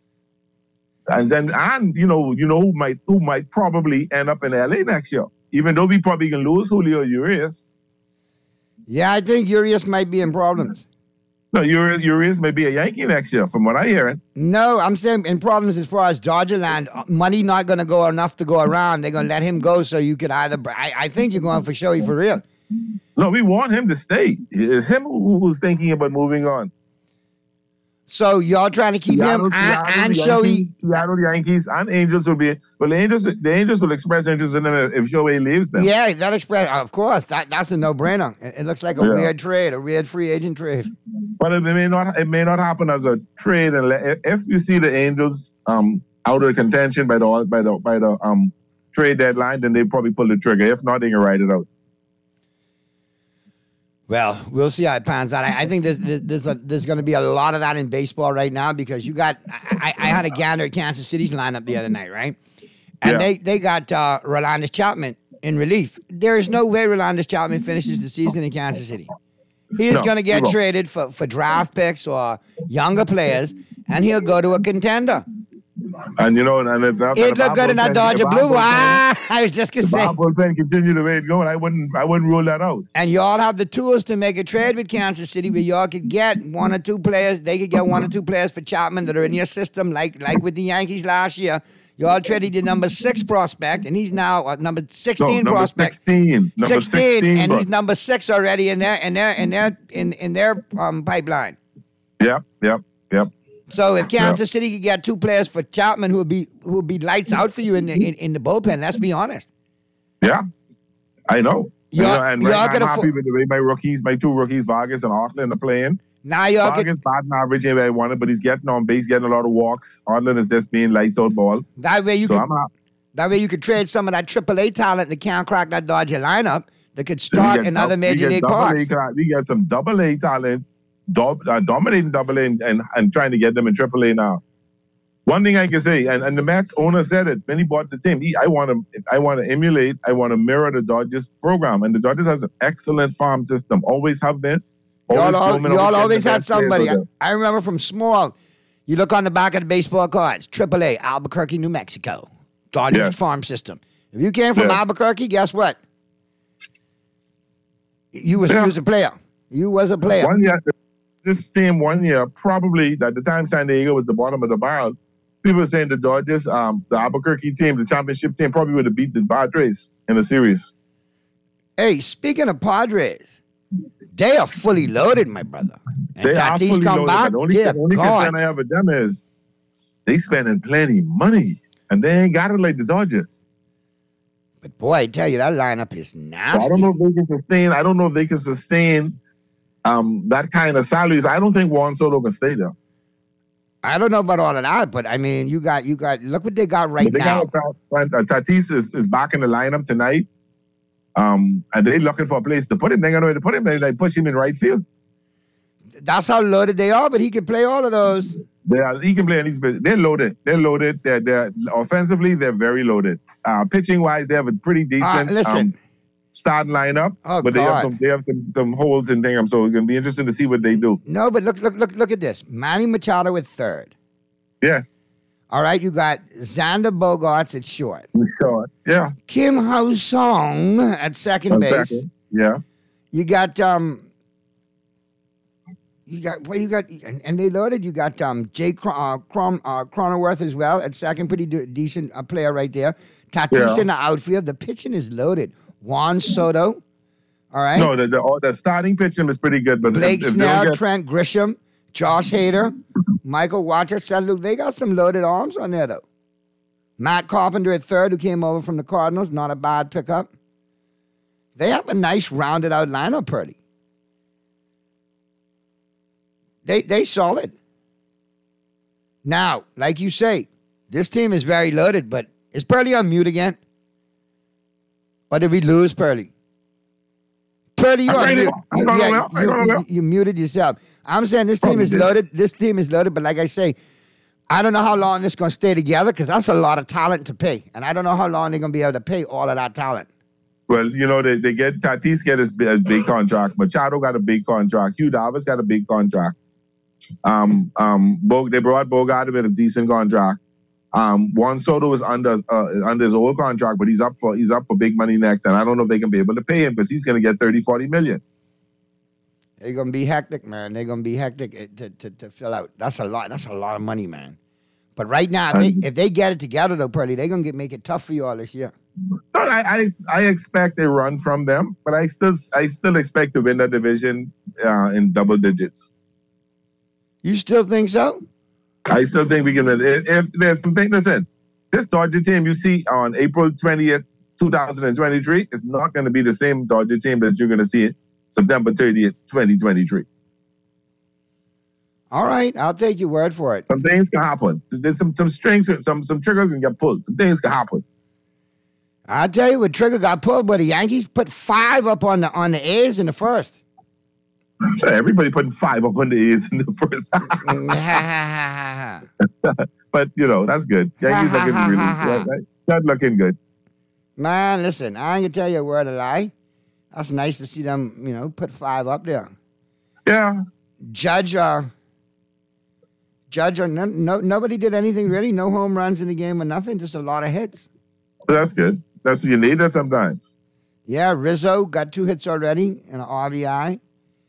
And you know who might probably end up in LA next year, even though we probably can lose Julio Urias. Yeah, I think Urias might be in problems. No, Urias may be a Yankee next year, from what I hear. No, I'm saying in problems as far as Dodgerland. Money not going to go enough to go around. They're going to let him go so you could either. I think you're going for Shohei for real. No, we want him to stay. It's him who's thinking about moving on. So y'all trying to keep him and Shohei. Seattle Yankees and Angels will be. Well, the Angels will express interest in him if Shohei leaves them. Yeah, that express. Of course, that's a no-brainer. It looks like a weird trade, a weird free agent trade. But it may not happen as a trade. And if you see the Angels out of contention by the trade deadline, then they probably pull the trigger. If not, they can ride it out. Well, we'll see how it pans out. I think there's going to be a lot of that in baseball right now because you got. I had a gander at Kansas City's lineup the other night, right? And they got Rolandis Chapman in relief. There is no way Rolandis Chapman finishes the season in Kansas City. He is going to get traded for draft picks or younger players, and he'll go to a contender. And and if that it looked good in that Dodger blue. I was just gonna say. If bullpen continue the way it's going, I wouldn't rule that out. And y'all have the tools to make a trade with Kansas City where y'all could get one or two players. They could get one or two players for Chapman that are in your system, like with the Yankees last year. Y'all traded your number 6 prospect, and he's now number 16 prospect. 16. Number 16, and he's number 6 already in their pipeline. Yep. So if Kansas City could get 2 players for Chapman who would be lights out for you in the bullpen, let's be honest. Yeah, I know. And right now I'm happy with the way my 2 rookies, Vargas and Artland, are playing. Now y'all Vargas batting average anywhere I wanted, but he's getting on base, getting a lot of walks. Artland is just being lights out ball. That way you could trade some of that AAA talent that can't crack that Dodger lineup that could start in other major league parts. We get some AA talent. Dominating AA and trying to get them in AAA now. One thing I can say, and the Mets owner said it when he bought the team. I want to emulate. I want to mirror the Dodgers program, and the Dodgers has an excellent farm system. Always have been. Y'all always had somebody. I remember from small. You look on the back of the baseball cards. AAA, Albuquerque, New Mexico. Dodgers farm system. If you came from Albuquerque, guess what? You was a player. You was a player. This team 1 year, probably at the time San Diego was the bottom of the barrel, people were saying the Dodgers, the Albuquerque team, the championship team, probably would have beat the Padres in the series. Hey, speaking of Padres, they are fully loaded, my brother. And they are fully loaded. Back. The only concern I have with them is they spending plenty money, and they ain't got it like the Dodgers. But boy, I tell you, that lineup is nasty. I don't know if they can sustain that kind of salaries. I don't think Juan Soto can stay there. I don't know about all of that, but I mean, you got. Look what they got right now. Tatis is back in the lineup tonight, and they're looking for a place to put him. They're going to put him. They push him in right field. That's how loaded they are, but he can play all of those. He can play, and they're loaded. They're loaded. They're offensively, they're very loaded. Pitching wise, they have a pretty decent. Starting lineup, but they have some holes in them, so it's gonna be interesting to see what they do. No, but look at this. Manny Machado at 3rd. Yes. All right, you got Xander Bogaerts at short. Yeah. Kim Ho-Sung at second base. Yeah. You got You got and they loaded. You got Jay Cronenworth as well at second, pretty decent player right there. Tatis in the outfield. The pitching is loaded. Juan Soto, all right. No, the starting pitching is pretty good, but Blake Snell, Trent Grisham, Josh Hader, Michael Wacha, Luke. They got some loaded arms on there though. Matt Carpenter at third, who came over from the Cardinals, not a bad pickup. They have a nice rounded out lineup, Purdy. They solid. Now, like you say, this team is very loaded, but is Purdy on mute again? Or did we lose Purdy? Purdy, you on mute. You muted yourself. I'm saying this team is loaded. This team is loaded, but like I say, I don't know how long this is going to stay together because that's a lot of talent to pay. And I don't know how long they're going to be able to pay all of that talent. Well, you know, they get Tatis get his big contract. Machado got a big contract. Hugh Davis got a big contract. They brought Bogart with a decent contract. Juan Soto is under his old contract, but he's up for big money next, and I don't know if they can be able to pay him because he's going to get 30-40 million. They're going to be hectic, man. They're going to be hectic to fill out. That's a lot. That's a lot of money, man. But right now, if they get it together, though, Purdy, they're going to make it tough for you all this year. No, I expect a run from them, but I still expect to win the division in double digits. You still think so? I still think we can win. If there's something, listen, this Dodger team you see on April 20th, 2023 is not going to be the same Dodger team that you're going to see September 30th, 2023. All right, I'll take your word for it. Some things can happen. There's some strings, some trigger can get pulled. Some things can happen. I'll tell you what trigger got pulled, but the Yankees put 5 up on the A's in the first. Everybody putting 5 up on the A's in the first. But, you know, that's good. Yankees looking really good. Looking good. Man, listen, I ain't going to tell you a word of lie. That's nice to see them, you know, put 5 up there. Yeah. Judge, nobody did anything really. No home runs in the game or nothing. Just a lot of hits. Well, that's good. That's what you need that sometimes. Yeah, Rizzo got 2 hits already and an RBI.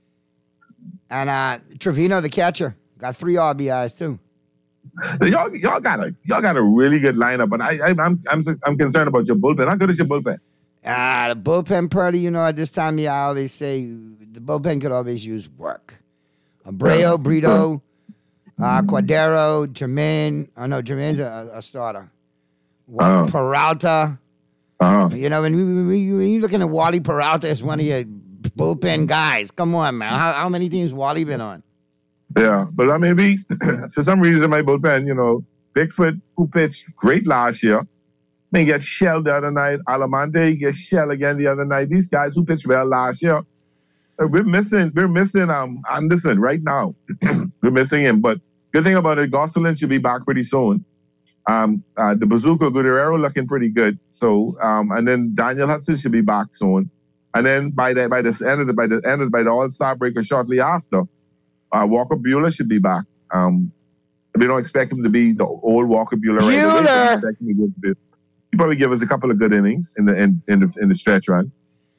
And Trevino, the catcher, got 3 RBIs too. Y'all got a really good lineup, but I'm concerned about your bullpen. How good is your bullpen? The bullpen, Purdy, you know, at this time of year, I always say the bullpen could always use work. Abreu, Brito, Cordero, Jermaine. Oh, no, Jermaine's a starter. Peralta. You know, when you're looking at Wally Peralta as one of your bullpen guys, come on, man. How many teams Wally been on? Yeah, but maybe for some reason my bullpen, you know, Bigfoot, who pitched great last year, may get shelled the other night. Alamante gets shelled again the other night. These guys who pitched well last year, we're missing Anderson right now. We're missing him. But good thing about it, Gosselin should be back pretty soon. The Bazooka Guerrero looking pretty good. So and then Daniel Hudson should be back soon. And then by the All-Star break or shortly after, Walker Buehler should be back. We don't expect him to be the old Walker Buehler. Buehler. He probably give us a couple of good innings in the stretch run.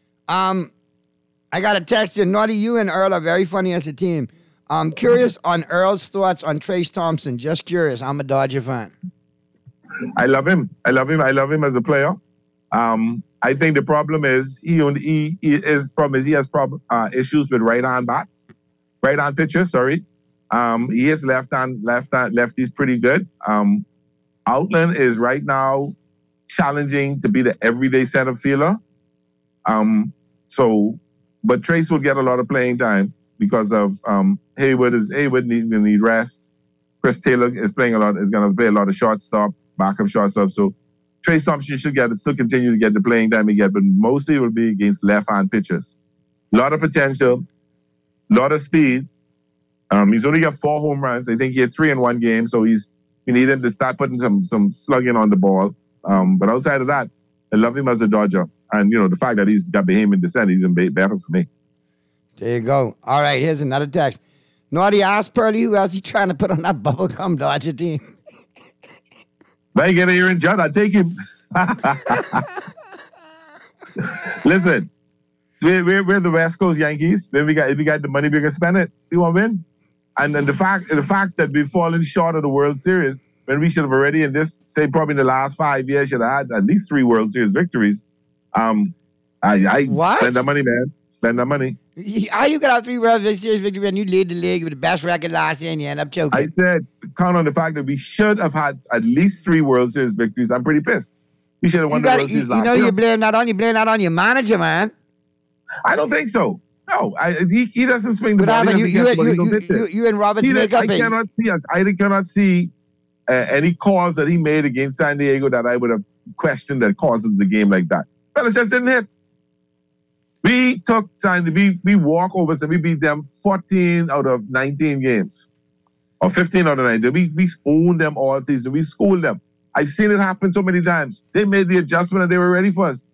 I got a text in. Naughty, you and Earl are very funny as a team. I'm curious on Earl's thoughts on Trayce Thompson. Just curious. I'm a Dodger fan. I love him as a player. I think the problem is he has issues with right-hand pitchers. Sorry, he hits lefties pretty good. Outland is right now challenging to be the everyday center fielder. But Trayce will get a lot of playing time because of Hayward need rest. Chris Taylor is playing a lot. Is going to play a lot of shortstop, backup shortstop. So Trayce Thompson should still continue to get the playing time he gets, but mostly it will be against left-hand pitchers. A lot of potential, a lot of speed. He's only got 4 home runs. I think he had 3 in one game, so we need him to start putting some slugging on the ball. But outside of that, I love him as a Dodger. And, you know, the fact that he's got Bahamian descent, he's in battle for me. There you go. All right, here's another text. Naughty, ask Pearly who else he trying to put on that bubblegum Dodger team. If I get Aaron Judd, I'll take him. Listen, we're the West Coast Yankees. If we got the money, we can spend it. We want to win. And then the fact that we've fallen short of the World Series when we should have already in this, say probably in the last 5 years, should have had at least 3 World Series victories. I What? spend the money, man. Spend the money. How you got out 3 World Series victories when you lead the league with the best record last year and you end up choking? I said, count on the fact that we should have had at least 3 World Series victories. I'm pretty pissed. We should have won the World Series last year. You blame that on your manager, man. I don't think so. No, he doesn't swing the ball. You and Roberts make up. I cannot see any calls that he made against San Diego that I would have questioned that causes the game like that. Fellas just didn't hit. We took we walk over, so we beat them 14 out of 19 games. Or 15 out of 19. We owned them all season. We schooled them. I've seen it happen so many times. They made the adjustment and they were ready for us.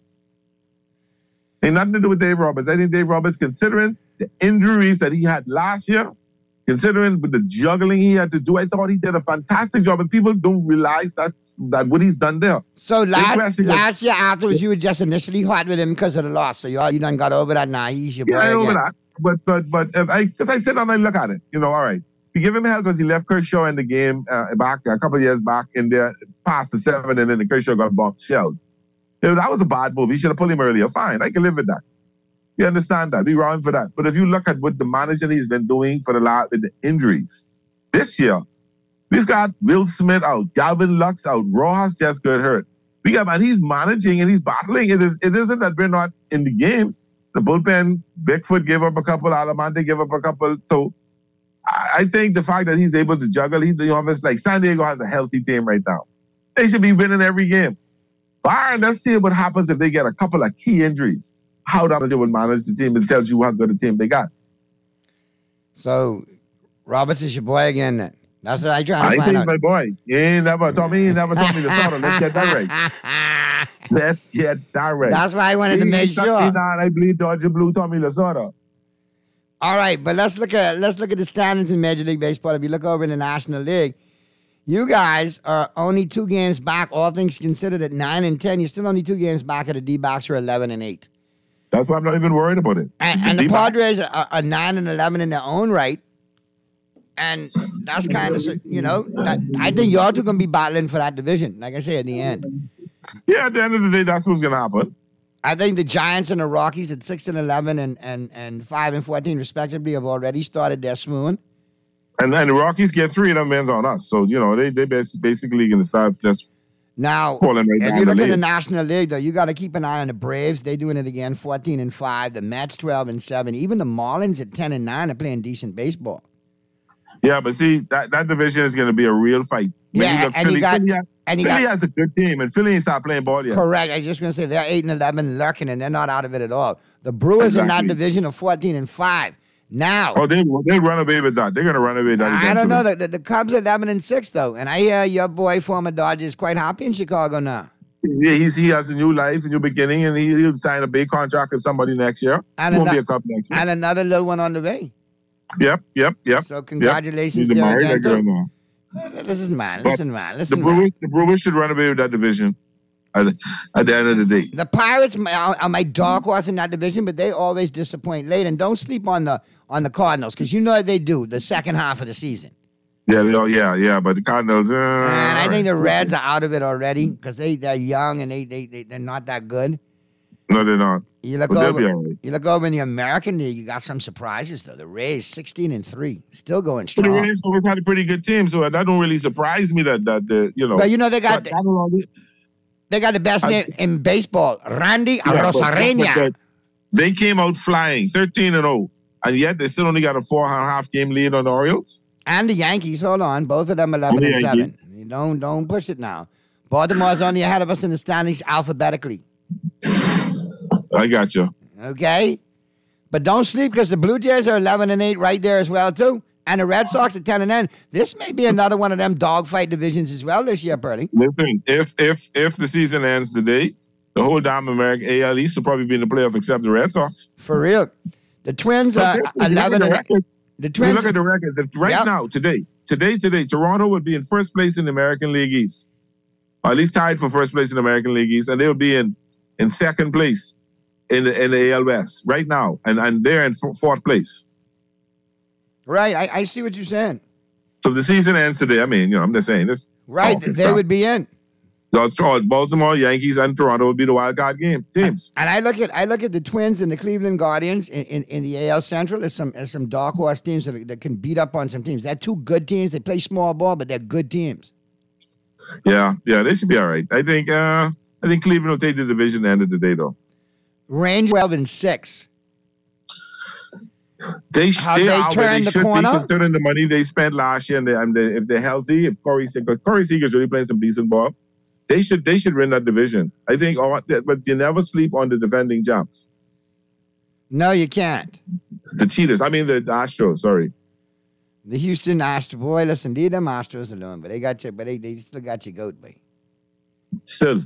Ain't nothing to do with Dave Roberts. I think Dave Roberts, considering the injuries that he had last year, considering with the juggling he had to do, I thought he did a fantastic job. And people don't realize that what he's done there. So last year afterwards, you were just initially hot with him because of the loss. So you done got over that now. He's your boy again. Over that. But if I sit down and look at it, all right. We give him hell because he left Kershaw in the game back a couple of years back in there, past the 7th, and then the Kershaw got bumped shelled. That was a bad move. He should have pulled him earlier. Fine, I can live with that. We understand that. We wrong for that. But if you look at what the manager he's been doing for the last with the injuries, this year, we've got Will Smith out, Galvin Lux out, Rojas just got hurt. And he's managing and he's battling. It isn't that we're not in the games. It's the bullpen. Bigfoot gave up a couple. Alamante gave up a couple. So I think the fact that he's able to juggle, it's like San Diego has a healthy team right now. They should be winning every game. Fine, let's see what happens if they get a couple of key injuries. How they will manage the team. It tells you how good a team they got. So, Roberts is your boy again then. That's what I try to find out. I think my boy. He ain't never told me the sort. Let's get that right. Let's get that right. That's why I wanted to make sure. I bleed Dodger Blue Tommy Lasorda. All right, but let's look at the standings in Major League Baseball. If you look over in the National League, you guys are only 2 games back, all things considered, at 9-10. You're still only 2 games back at the D-backs who are 11-8. That's why I'm not even worried about it. And the Padres are 9-11 in their own right. And that's kind of, I think y'all two going to be battling for that division, like I say, at the end. Yeah, at the end of the day, that's what's going to happen. I think the Giants and the Rockies at 6-11 and 5-14 respectively have already started their swoon. And the Rockies get 3 of them wins on us. So, they basically going to start just falling right down. If you look at the National League, though, you got to keep an eye on the Braves. They're doing it again, 14-5. The Mets, 12-7. Even the Marlins at 10-9 are playing decent baseball. Yeah, but see, that division is going to be a real fight. Yeah, Philly has a good team, and Philly ain't stopped playing ball yet. Correct. I was just going to say they're 8-11 lurking, and they're not out of it at all. The Brewers in that division are 14-5. Now, they'll run away with that. They're going to run away with that. I don't know. The Cubs are 11-6 though, and I hear your boy, former Dodger, is quite happy in Chicago now. Yeah, he has a new life, a new beginning, and he'll sign a big contract with somebody next year. And he won't be a Cub next year. And another little one on the way. Yep. So congratulations, He's married that girl now. Listen, man. The Brewers should run away with that division at the end of the day. The Pirates are my dark horse in that division, but they always disappoint late. And don't sleep on the Cardinals, because you know what they do the second half of the season. Yeah, but the Cardinals. And I think the Reds are out of it already because they're young and they're not that good. No, they're not. You look over in the American League, you got some surprises though. The Rays 16-3, still going strong. The Rays always had a pretty good team, so that don't really surprise me that. But they got the best name in baseball, Randy Arozarena. They came out flying, 13-0, and yet they still only got a 4.5 game lead on the Orioles. And the Yankees, hold on, both of them 11-7. Don't push it now. Baltimore's only ahead of us in the standings alphabetically. I got you. Okay? But don't sleep, because the Blue Jays are 11-8 right there as well, too. And the Red Sox are 10-9. This may be another one of them dogfight divisions as well this year, Pearly. Listen, if the season ends today, the whole damn American AL East will probably be in the playoff except the Red Sox. For real. The Twins are 11-8. The Twins. Look at the record. Now, today, Toronto would be in first place in the American League East. Or at least tied for first place in the American League East. And they would be in second place in the AL West right now. And they're in fourth place. Right, I see what you're saying. So if the season ends today, I mean, I'm just saying this. Right, they would be in. Baltimore, Yankees, and Toronto would be the wild card teams. And I look at the Twins and the Cleveland Guardians in the AL Central as some dark horse teams that can beat up on some teams. They're two good teams. They play small ball, but they're good teams. Yeah, they should be all right. I think Cleveland will take the division at the end of the day, though. Rangers 12-6. They turned the corner? They considering the money they spent last year, and if they're healthy, if Corey Seager's really playing some decent ball, they should win that division. I think, but you never sleep on the defending champs. No, you can't. The cheaters. I mean the Astros. Sorry. The Houston Astros. Boy, listen, leave them Astros alone. But they got you. But they still got you goat, boy. Still.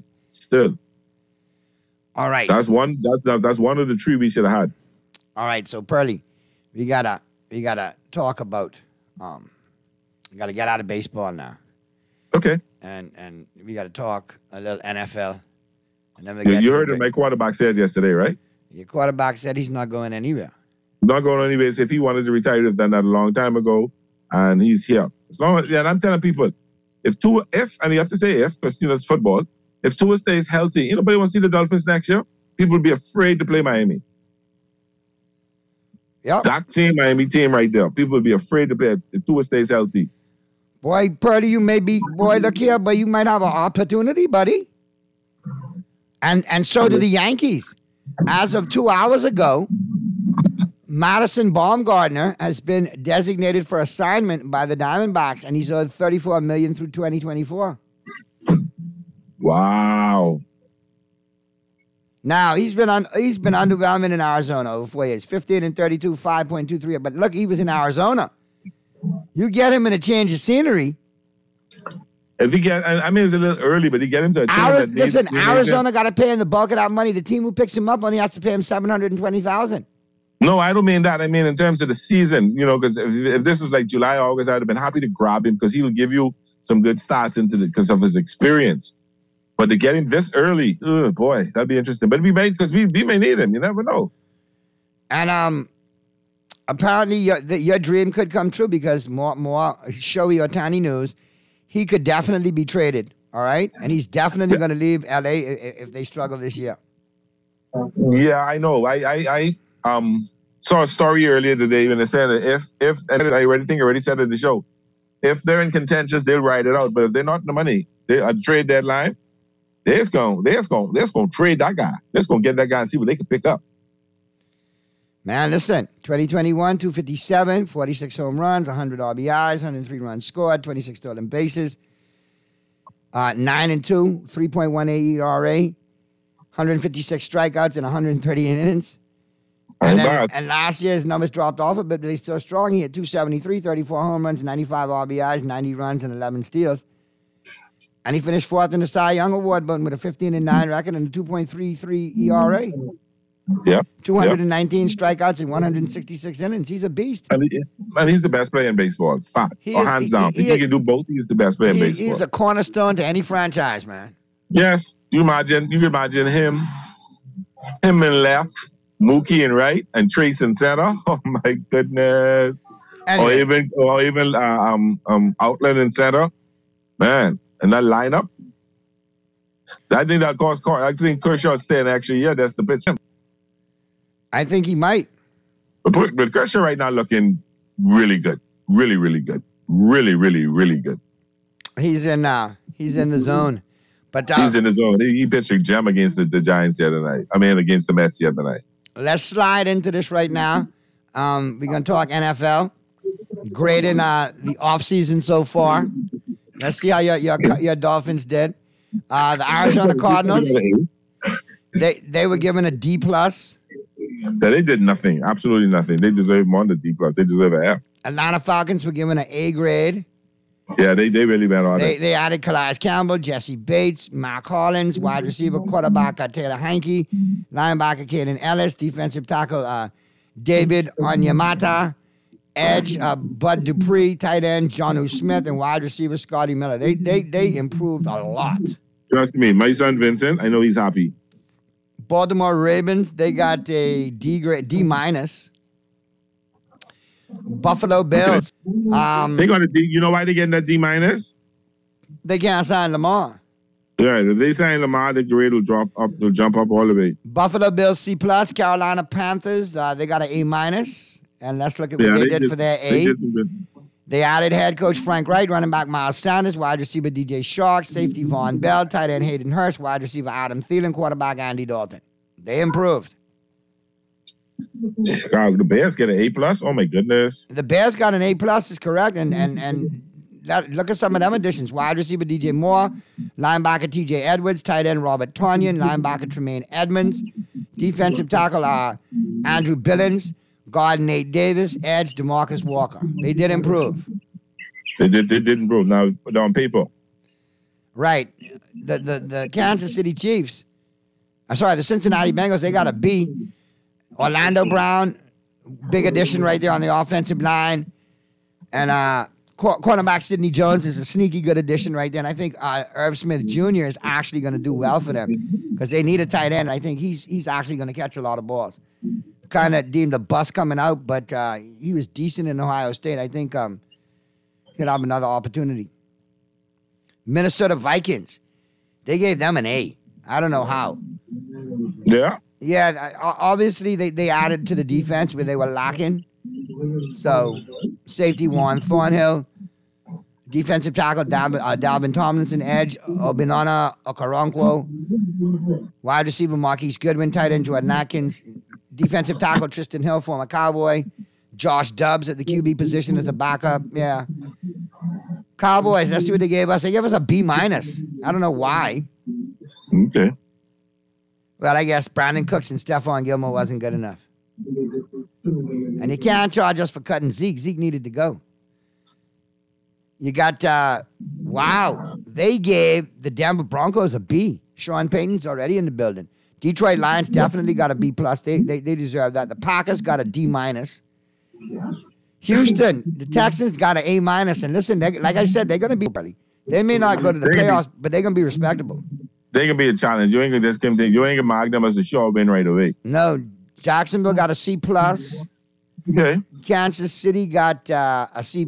All right. That's one. That's one of the three we should have had. All right. So Pearly, we gotta talk about. We gotta get out of baseball now. Okay. And we gotta talk a little NFL. And then you heard what my quarterback said yesterday, right? Your quarterback said he's not going anywhere. He's not going anywhere. If he wanted to retire, he'd done that a long time ago, and he's here. As long as, and I'm telling people, and you have to say if, because it's football. If Tua stays healthy, nobody wants to see the Dolphins next year. People will be afraid to play Miami. Yep. That team, Miami team right there. People will be afraid to play if Tua stays healthy. Boy, Purdy, you may be, look here, but you might have an opportunity, buddy. And so do the Yankees. As of 2 hours ago, Madison Bumgarner has been designated for assignment by the Diamondbacks, and he's owed $34 million through 2024. Wow. Now, he's been underwhelming in Arizona over 4 years. 15-32, 5.23. But look, he was in Arizona. You get him in a change of scenery. If he get, I mean, it's a little early, but he get him to a team Arizona got to pay him the bulk of that money. The team who picks him up only has to pay him $720,000. No, I don't mean that. I mean in terms of the season, because if this was like July, August, I'd have been happy to grab him because he will give you some good starts because of his experience. But to get him this early, oh boy, that'd be interesting. But we may need him. You never know. And apparently your dream could come true because more Shohei Ohtani news. He could definitely be traded, all right? And he's definitely going to leave L.A. if they struggle this year. Yeah, I know. I saw a story earlier today when they said that if and I already said it in the show, if they're in contention, they'll ride it out. But if they're not in the money, a trade deadline, they're just going to trade that guy. They're just going to get that guy and see what they can pick up. Man, listen, 2021, 257, 46 home runs, 100 RBIs, 103 runs scored, 26 stolen bases, 9-2, 3.18 ERA, 156 strikeouts in 138 innings. And last year's numbers dropped off a bit, but they're still strong. He had 273, 34 home runs, 95 RBIs, 90 runs, and 11 steals. And he finished fourth in the Cy Young Award, but with a 15-9 record and a 2.33 ERA. Yep. 219 strikeouts in 166 innings. He's a beast. And he's the best player in baseball. Hands down. If he can do both, he's the best player in baseball. He's a cornerstone to any franchise, man. Yes. You can imagine him in left, Mookie in right, and Trace in center. Oh my goodness. Anyway. Or even Outland in center. Man, and that lineup. I think Kershaw's staying actually. Yeah, that's the pitch. I think he might. But Kershaw right now looking really good. Really, really good. Really, really, really good. He's in the zone. But he's in the zone. He pitched a gem against the Giants the other night. I mean, against the Mets the other night. Let's slide into this right now. We're going to talk NFL. Grading the offseason so far. Let's see how your Dolphins did. The Arizona Cardinals, they were given a D+. Yeah, they did nothing. Absolutely nothing. They deserve more than D+. They deserve an F. Atlanta Falcons were given an A grade. Yeah, they really went on it. They added Calais Campbell, Jesse Bates, Mark Hollins, wide receiver, quarterback Taylor Heineke, linebacker Caden Ellis, defensive tackle David Onyemata, edge Bud Dupree, tight end Jonnu Smith, and wide receiver Scotty Miller. They improved a lot. Trust me, my son Vincent, I know he's happy. Baltimore Ravens, they got a D-. Buffalo Bills. They're gonna. You know why they're getting that D minus? They can't sign Lamar. Yeah, if they sign Lamar, the grade will drop up. They'll jump up all the way. Buffalo Bills C+, Carolina Panthers, they got an A-. And let's look at what they did for their A. They added head coach Frank Wright, running back Miles Sanders, wide receiver DJ Shark, safety Von Bell, tight end Hayden Hurst, wide receiver Adam Thielen, quarterback Andy Dalton. They improved. God, the Bears get an A+? Oh, my goodness. The Bears got an A+, is correct, and look at some of them additions. Wide receiver DJ Moore, linebacker TJ Edwards, tight end Robert Tonyan, linebacker Tremaine Edmonds, defensive tackle Andrew Billings, guard Nate Davis, edge DeMarcus Walker. They did improve. They did improve. Now, on paper. Right. The Kansas City Chiefs, the Cincinnati Bengals, they got a B. Orlando Brown, big addition right there on the offensive line. And cornerback Sidney Jones is a sneaky good addition right there. And I think Irv Smith Jr. is actually going to do well for them because they need a tight end. I think he's actually going to catch a lot of balls. Kind of deemed a bust coming out, but he was decent in Ohio State. I think he'll have another opportunity. Minnesota Vikings, they gave them an A. I don't know how. Yeah. Yeah, obviously they added to the defense where they were lacking. So, safety Juan Thornhill, defensive tackle Dalvin Tomlinson, edge Obinana Okoronkwo, wide receiver Marquise Goodwin, tight end Jordan Atkins, defensive tackle Tristan Hill, former Cowboy, Josh Dobbs at the QB position as a backup. Yeah. Cowboys, let's see what they gave us. They gave us a B-. I don't know why. Okay. Well, I guess Brandon Cooks and Stephon Gilmore wasn't good enough. And you can't charge us for cutting Zeke. Zeke needed to go. You got, they gave the Denver Broncos a B. Sean Payton's already in the building. Detroit Lions definitely got a B+. They deserve that. The Packers got a D-. Houston, the Texans got an A-. And listen, like I said, they're going to be early. They may not go to the playoffs, but they're going to be respectable. They can be a challenge. You ain't gonna just come thing. You ain't gonna mark them as a sure win right away. No, Jacksonville got a C+. Okay. Kansas City got a C+.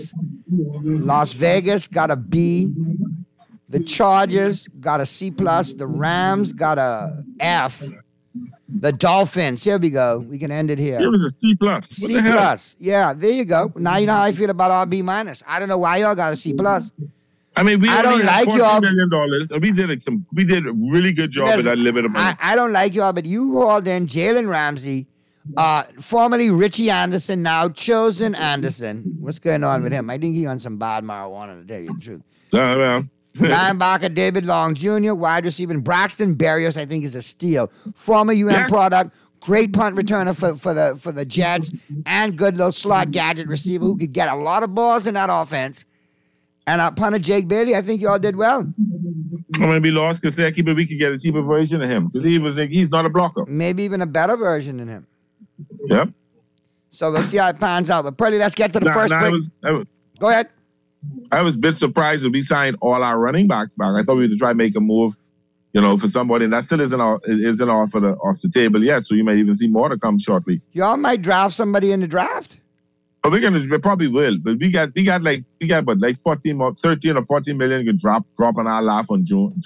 Las Vegas got a B. The Chargers got a C+. The Rams got a F. The Dolphins, here we go. We can end it here. It was a C+. C+. Yeah, there you go. Now you know how I feel about our B-. I don't know why y'all got a C+. I mean, we don't like $40 million. We did a really good job with that limited money. I don't like y'all, but you called in Jalen Ramsey, formerly Richie Anderson, now Chosen Anderson. What's going on with him? I think he's on some bad marijuana, to tell you the truth. Linebacker David Long Jr., wide receiver Braxton Berrios, I think is a steal. Former UM product, great punt returner for the Jets, and good little slot gadget receiver who could get a lot of balls in that offense. And punter Jake Bailey, I think y'all did well. I'm going to be lost Kaseki, but we could get a cheaper version of him because he's not a blocker. Maybe even a better version than him. Yep. So we'll see how it pans out. But Pearly, let's get to the first break. Go ahead. I was a bit surprised when we signed all our running backs back. I thought we would try to make a move, for somebody, and that still isn't off the table yet. So you might even see more to come shortly. Y'all might draft somebody in the draft. But we probably will. But we got 13 or 14 million could drop on our lap on June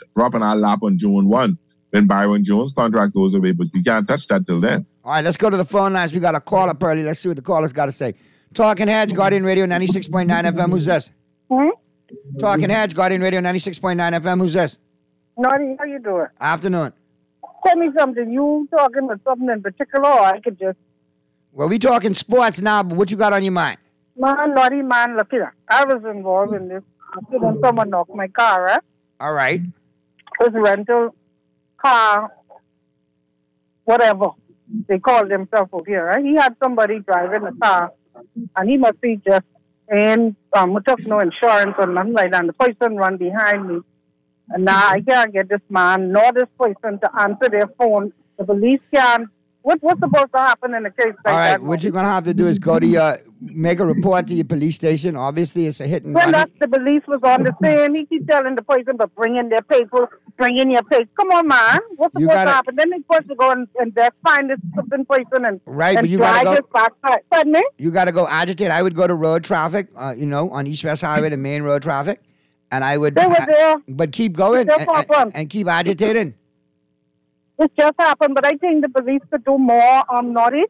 1 when Byron Jones' contract goes away. But we can't touch that till then. All right, let's go to the phone lines. We got a caller, Pearly. Let's see what the caller's got to say. Talking Heads, Guardian Radio 96.9 FM. Who's this? Talking Heads, Guardian Radio 96.9 FM. Who's this? Naughty, how you doing? Afternoon. Tell me something. You talking about something in particular, or I could just... Well, we talking sports now, but what you got on your mind? Naughty man, look here. I was involved in this. Someone knocked my car, right? All right. It was a rental car, whatever they call themselves over here, right? He had somebody driving the car, and he must be just in, took no insurance or nothing like that. And the person run behind me. And now I can't get this man nor this person to answer their phone. The police can't. What's supposed to happen in a case like that? All right, what you're going to have to do is go to your make a report to your police station. Obviously, it's a hit and Well, run. that's the police was on the scene. He keep telling the person, but bring in their papers, bring in your papers. Come on, man. What's supposed to happen? Then they're supposed to go and find this person and, Right, and but you gotta drive go- this back. Pardon me? You got to go agitate. I would go to road traffic, on East-West Highway, the main road traffic, and I would. They were there. But keep going It just happened. and keep agitating. It just happened, but I think the police could do more, Naughty.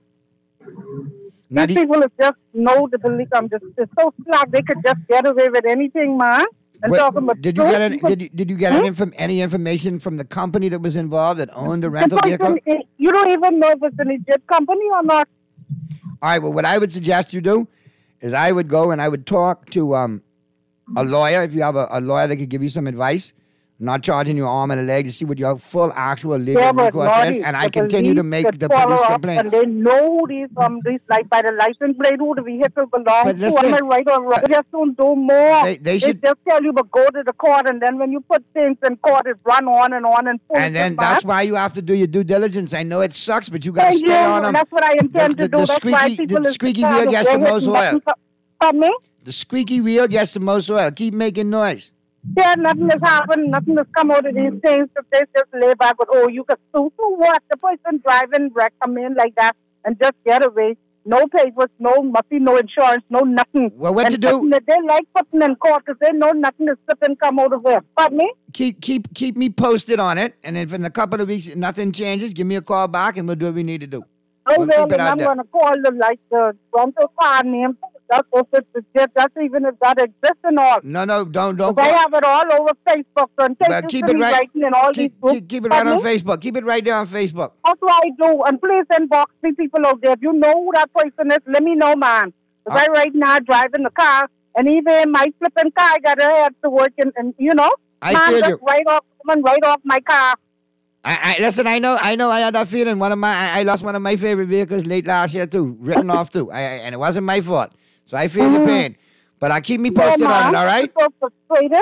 Now, These people is just know the police. They're so slack. They could just get away with anything, man. And Wait, talking about did you get people- did you get any information from the company that was involved that owned the rental the vehicle? person, you don't even know if it's a legit company or not. All right. Well, what I would suggest you do is I would go and I would talk to a lawyer. If you have a lawyer that could give you some advice, not charging you an arm and a leg to see what your full actual legal Yeah, but recourse is, Naughty, and I the continue to police make could the follow police up, complaints. And they know these like by the license plate who the vehicle belongs But to. listen, Am I right or wrong? They just don't do more. They should- just tell you, but go to the court, and then when you put things in court, it run on and on and And then that's why you have to do your due diligence. I know it sucks, but you got to Thank stay you. on them. That's what I intend to do. That's why people the is squeaky tired wheel of gets the getting most nothing oil. Pardon me? The squeaky wheel gets the most oil. Keep making noise. Yeah, nothing has happened. Nothing has come out of these things. If they just lay back with, you could sue. So what? The person driving wreck come in like that and just get away. No papers, no nothing, no insurance, no nothing. Well, what and to do? They like putting in court because they know nothing is slipping come out of there. Pardon me? Keep me posted on it, and if in a couple of weeks nothing changes, give me a call back, and we'll do what we need to do. Oh, We'll well, keep it and out I'm there. going to call them like the rental car name. That's if it's legit. That's even if that exists and all. No, don't. Because I have it all over Facebook. So in case Well, you keep see it me right. writing in all these groups. Keep it right Pardon on me? Facebook. Keep it right there on Facebook. That's what I do. And please inbox me people out there. If you know who that person is, let me know, man. Because I right now driving the car, and even my flipping car, I got to head to work, and you know, I man, feel just you. right off my car. Listen, I know I had that feeling. I lost one of my favorite vehicles late last year too, written off too. And it wasn't my fault. So I feel your pain. But keep me posted on it, all right? So frustrated.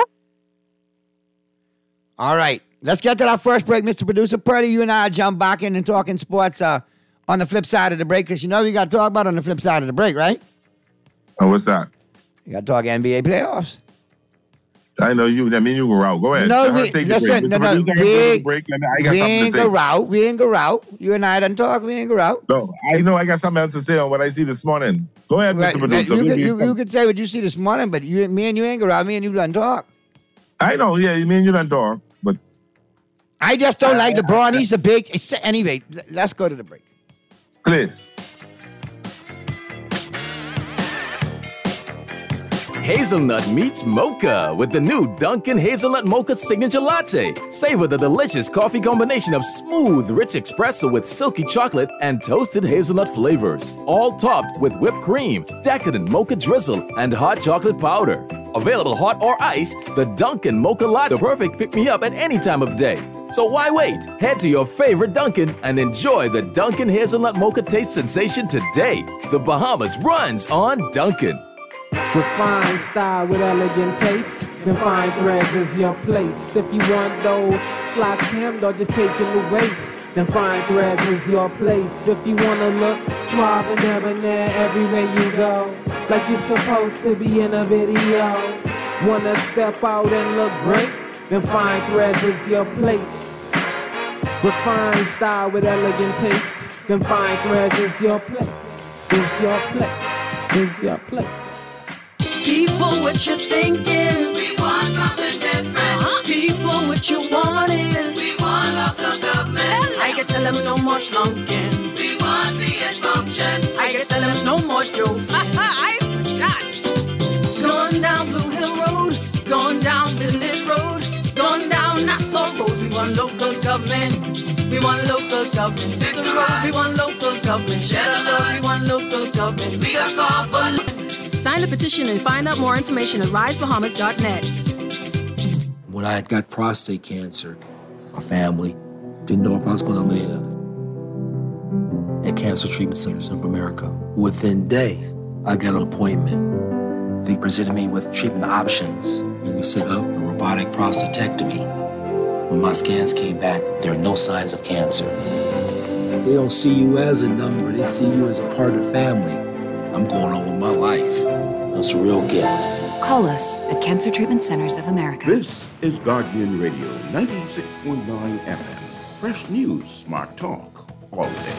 All right. Let's get to that first break, Mr. Producer. Purdy, you and I jump back in and talking sports on the flip side of the break, because you know we got to talk about on the flip side of the break, right? Oh, what's that? You got to talk NBA playoffs. I know you. That mean you go out. Go ahead. No, Let her we, take the listen, break. no, Mr. Producer, we take the break. I got something to ain't say. go out. We ain't go out. You and I done talk. We ain't go out. No, I know I got something else to say on what I see this morning. Go ahead, Right, Mr. Producer. You could say what you see this morning, but me and you ain't go out. Me and you done talk. I know, yeah, me and you done talk, but I just don't like LeBron. He's a big. Anyway, let's go to the break. please. Hazelnut meets mocha with the new Dunkin' Hazelnut Mocha Signature Latte. Savor the delicious coffee combination of smooth, rich espresso with silky chocolate and toasted hazelnut flavors. All topped with whipped cream, decadent mocha drizzle, and hot chocolate powder. Available hot or iced, the Dunkin' Mocha Latte, the perfect pick-me-up at any time of day. So why wait? Head to your favorite Dunkin' and enjoy the Dunkin' Hazelnut Mocha taste sensation today. The Bahamas runs on Dunkin'. Refined style with elegant taste, then fine threads is your place. If you want those slacks hemmed or just taking the waist, then fine threads is your place. If you wanna look suave and debonair everywhere you go, like you're supposed to be in a video, wanna step out and look great, then fine threads is your place. Refined style with elegant taste, then fine threads is your place. Is your place. Is your place. People, what you thinking? We want something different. People, what you wanting? We want local government. I can tell them no more slunking. We want see it function. I can tell them no more joke. I forgot. Going down Blue Hill Road, going down Village Road, going down Nassau Road. We want local government. We want local government. Vista Road, we want local government. Shed Road, we want local government. We got call for. Sign the petition and find out more information at risebahamas.net. When I had got prostate cancer, my family didn't know if I was going to live. At Cancer Treatment Centers of America, within days, I got an appointment. They presented me with treatment options, and we set up a robotic prostatectomy. When my scans came back, there are no signs of cancer. They don't see you as a number, they see you as a part of the family. I'm going on with my life. That's a real gift. Call us at Cancer Treatment Centers of America. This is Guardian Radio 96.9 FM. Fresh news, smart talk, all day.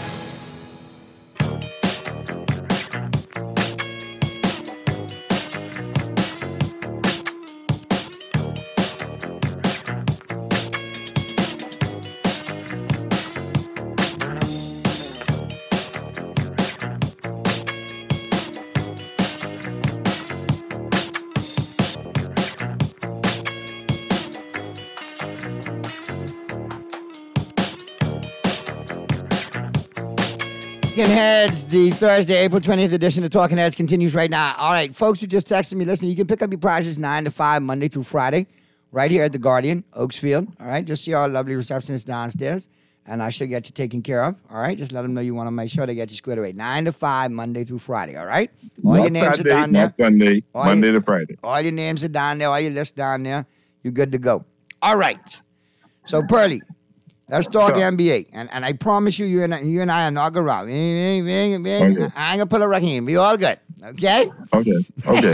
Talking Heads, the Thursday, April 20th edition of Talking Heads continues right now. All right, folks who just texted me, listen, you can pick up your prizes 9 to 5, Monday through Friday, right here at the Guardian, Oaksfield. All right, just see our lovely receptionist downstairs, and I should get you taken care of. All right, just let them know you want to make sure they get you squared away. 9 to 5, Monday through Friday, all right? All Not your names Saturday, are down there. not Sunday, Monday to Friday. All your names are down there, all your lists down there. You're good to go. All right. So, Pearly, let's talk NBA. And I promise you, you and I are not going to rock. I ain't going to pull a Raheem. We all good. Okay? Okay.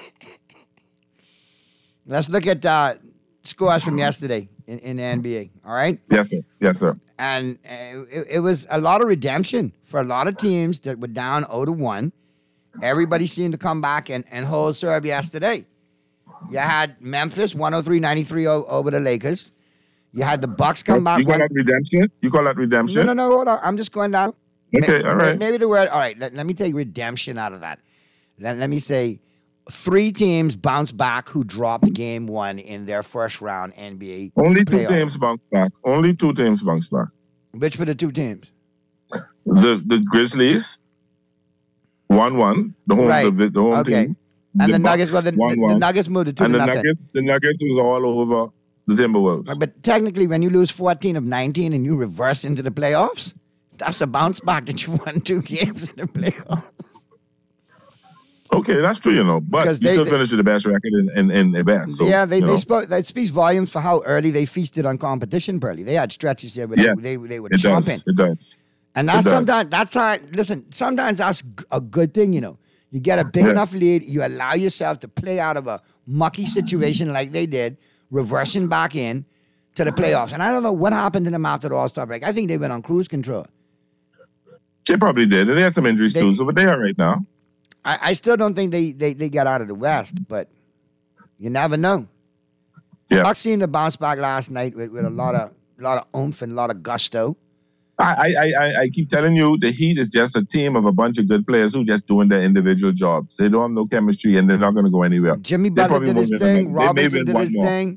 Let's look at scores from yesterday in the NBA. All right? Yes, sir. And it was a lot of redemption for a lot of teams that were down 0-1. Everybody seemed to come back and hold serve yesterday. You had Memphis 103-93 over the Lakers. You had the Bucks come back. You call that redemption? No, hold on. I'm just going down. Okay, all right. Maybe the word, all right, let me take redemption out of that. Let me say 3 teams bounced back who dropped game 1 in their first round NBA Only 2 playoff. teams bounced back. Only 2 teams bounced back. Which were the 2 teams? The Grizzlies, 1-1. The home team. And the Nuggets, the Nuggets moved to 2-0. And the Nuggets was all over the Timberwolves. But technically, when you lose 14 of 19 and you reverse into the playoffs, that's a bounce back that you won 2 games in the playoffs. Okay, that's true, But you still finished with the best record in the best. So, yeah, they spoke. That speaks volumes for how early they feasted on competition, Pearly. They had stretches there where they were chomping. It does. And sometimes that's a good thing, You get a big enough lead, you allow yourself to play out of a mucky situation like they did, reversing back in to the playoffs. And I don't know what happened to them after the All-Star break. I think they went on cruise control. They probably did. And they had some injuries too, but they are right now. I still don't think they got out of the West, but you never know. Yeah. Bucks seemed to bounce back last night with a lot of oomph and a lot of gusto. I keep telling you, the Heat is just a team of a bunch of good players who just doing their individual jobs. They don't have no chemistry, and they're not going to go anywhere. Jimmy Butler did his thing. Robinson did his thing.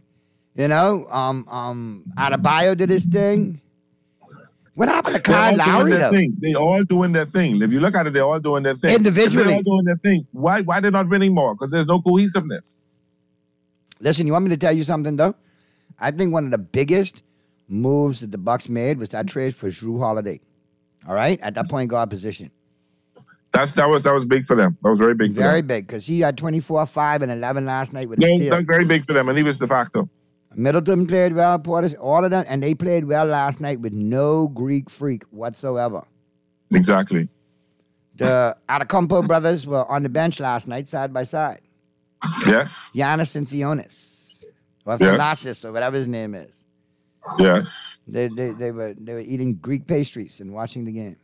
Adebayo did his thing. What happened to Kyle Lowry, though? They all doing their thing. If you look at it, they're all doing their thing. Individually. They're all doing their thing. Why they're not winning more? Because there's no cohesiveness. Listen, you want me to tell you something, though? I think one of the biggest moves that the Bucks made was that trade for Jrue Holiday. All right? At that point guard position. That was big for them. That was very big for them. Very big, because he had 24, 5, and 11 last night with a steal. That's very big for them, and he was the factor. Middleton played well, Portis, all of them, and they played well last night with no Greek freak whatsoever. Exactly. The Antetokounmpo brothers were on the bench last night, side by side. Yes. Giannis and Theonis, or Thanasis, or whatever his name is. Yes. They were eating Greek pastries and watching the game.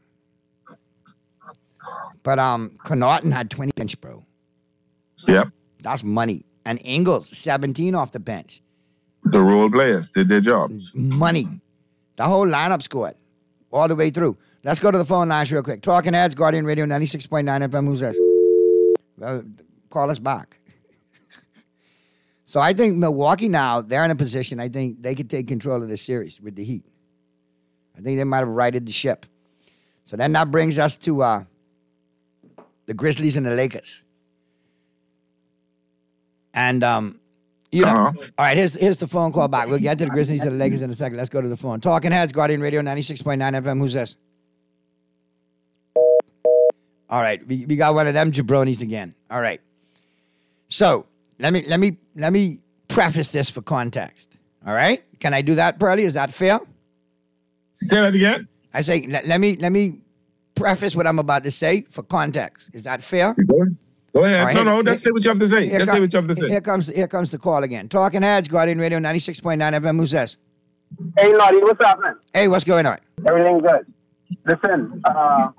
But Connaughton had 20 bench, bro. Yep. That's money. And Ingles, 17 off the bench. The role players did their jobs. Money. The whole lineup scored all the way through. Let's go to the phone lines real quick. Talking Heads, Guardian Radio 96.9 FM. Who's this? Well, call us back. So I think Milwaukee now, they're in a position, I think they could take control of this series with the Heat. I think they might have righted the ship. So then that brings us to the Grizzlies and the Lakers. And, all right, here's the phone call back. We'll get to the Grizzlies and the Lakers in a second. Let's go to the phone. Talking Heads, Guardian Radio 96.9 FM. Who's this? All right, we got one of them jabronis again. All right. So let me preface this for context. All right? Can I do that, Pearly? Is that fair? Say that again. I say let me preface what I'm about to say for context. Is that fair? Go ahead. All right, No, just say what you have to say. Just say what you have to say. Here comes the call again. Talking Heads, Guardian Radio 96.9 FM. Who's this? Hey, Lottie, what's happening? Hey, what's going on? Everything good. Listen, I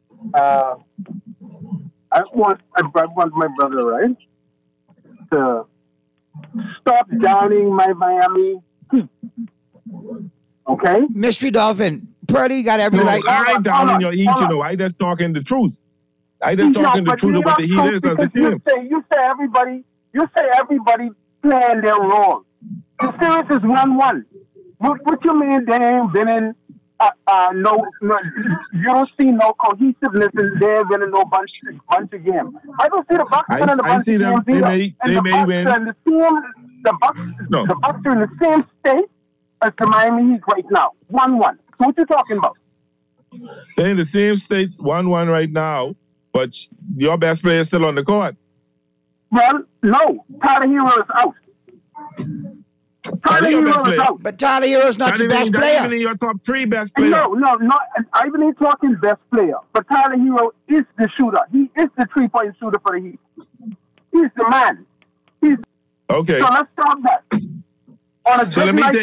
want my brother, right, to stop downing my Miami Heat. Okay? Mystery Dolphin, Purdy got every right. I ain't downing your Heat, you know. I just talking the truth. I just talking the truth of what the Heat is as a team. You say everybody playing their role. The series is 1-1. What you mean they ain't winning? No, you don't see no cohesiveness in there winning no bunch of games. I don't see the Bucks winning a bunch of games either. They may win. The Bucks are in the same state as the Miami Heat right now. 1-1. So what you talking about? They're in the same state, 1-1 right now, but your best player is still on the court. Well, no. Tyler Hero is out. Tyler Hero is out. But Tyler Hero's not your best player. Even in your top 3 best player. No. I even ain't talking best player. But Tyler Hero is the shooter. He is the 3-point shooter for the Heat. He's the man. Okay. So let's stop that. So let me ask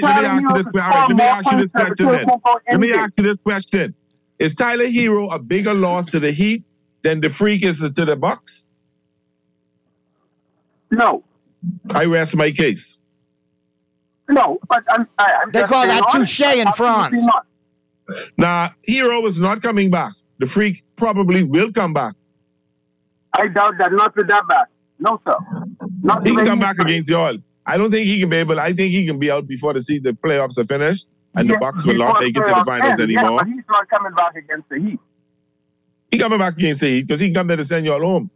you this question. Is Tyler Hero a bigger loss to the Heat than the Freak is to the Bucks? No. I rest my case. No, but they call that touche in France. Now, Hero is not coming back. The Freak probably will come back. I doubt that. Not with that back. No, sir. He can come back against y'all. I don't think he can be able. I think he can be out before the playoffs are finished, and the Bucks will not make it to the finals anymore. Yeah, but he's not coming back against the Heat. He coming back against the Heat because he can come there to send y'all home.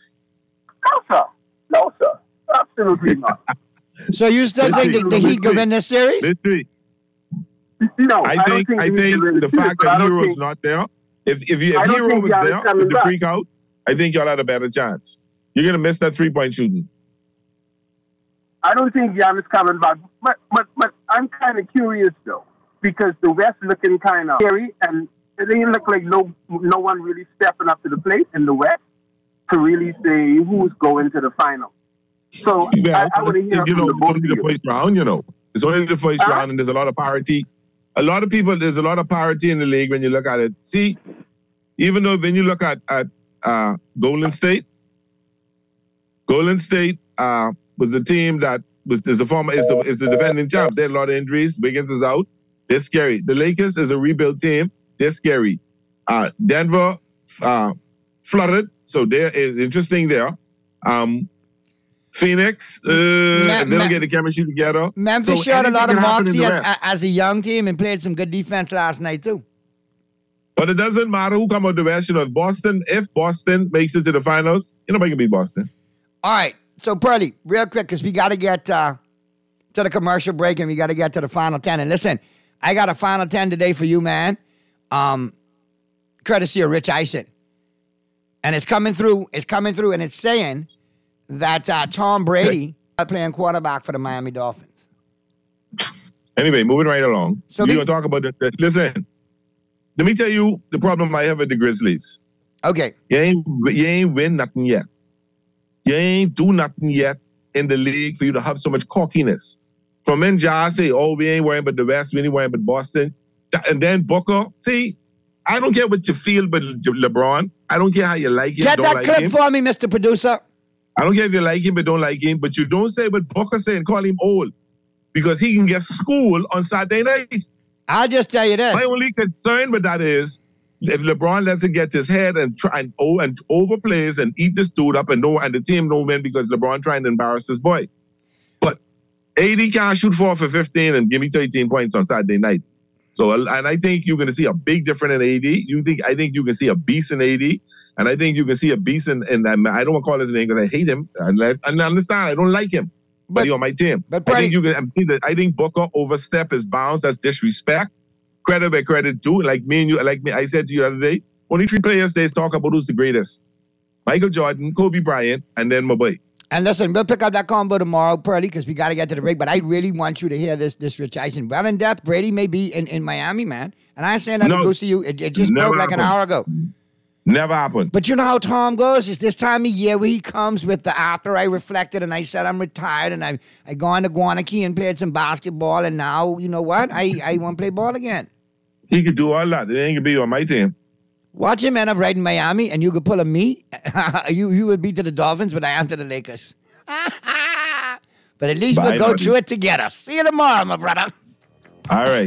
No, sir. Absolutely not. So you still think the Heat could win this series? No, I think the fact that Hero is not there. If Hero was there with the Freak out, I think y'all had a better chance. You're gonna miss that 3-point shooting. I don't think Giannis coming back, but I'm kind of curious though because the West looking kind of scary, and it didn't look like no one really stepping up to the plate in the West to really say who's going to the final. So I want to hear from the both of you. The first round, it's only the first round, and there's a lot of parity. There's a lot of parity in the league when you look at it. See, even though when you look at Golden State was the team that is the defending champs. They had a lot of injuries. Wiggins is out. They're scary. The Lakers is a rebuild team. They're scary. Denver flooded, so there is interesting there. Phoenix, they don't get the chemistry together. Memphis showed a lot of moxie as a young team and played some good defense last night too. But it doesn't matter who come out the West. If Boston makes it to the finals, nobody can beat Boston. All right. So, Pearly, real quick, because we got to get to the commercial break and we got to get to the Final 10. And listen, I got a Final 10 today for you, man. Courtesy of Rich Eisen. And it's coming through, and it's saying that Tom Brady is playing quarterback for the Miami Dolphins. Anyway, moving right along. So we're going to talk about this. Listen, let me tell you the problem I have with the Grizzlies. Okay. You ain't win nothing yet. You ain't do nothing yet in the league for you to have so much cockiness. From when Ja say, we ain't worrying about the West, we ain't worrying about Boston. And then Booker, see, I don't care what you feel about LeBron. I don't care how you like him, don't like him. Get that clip for me, Mr. Producer. I don't care if you like him or don't like him, but you don't say what Booker say and call him old because he can get schooled on Saturday night. I'll just tell you this. My only concern with that is if LeBron lets it get his head and overplays and eat this dude up and the team don't win because LeBron trying to embarrass this boy. But AD can't shoot 4 for 15 and give me 13 points on Saturday night. So, and I think you're going to see a big difference in AD. I think you can see a beast in AD. And I think you can see a beast in I don't want to call his name because I hate him. And I understand, I don't like him. But he's on my team. But I think you can see that. I think Booker overstep his bounds. That's disrespect. Credit where credit due. Like me, I said to you the other day, only 3 players they talk about who's the greatest. Michael Jordan, Kobe Bryant, and then my boy. And listen, we'll pick up that combo tomorrow, Pearly, because we got to get to the break. But I really want you to hear this Rich Eisen. Well in depth, Brady may be in Miami, man. And I ain't saying that to go see you. It just broke like an hour ago. Never happened. But you know how Tom goes? It's this time of year where he comes with the after I reflected and I said I'm retired and I gone to Guanakee and played some basketball. And now, you know what? I want to play ball again. He could do all that. It ain't going to be on my team. Watch him end up right in Miami, and you could pull a me. you would be to the Dolphins, but I am to the Lakers. But at least we'll go through it together. See you tomorrow, my brother. All right.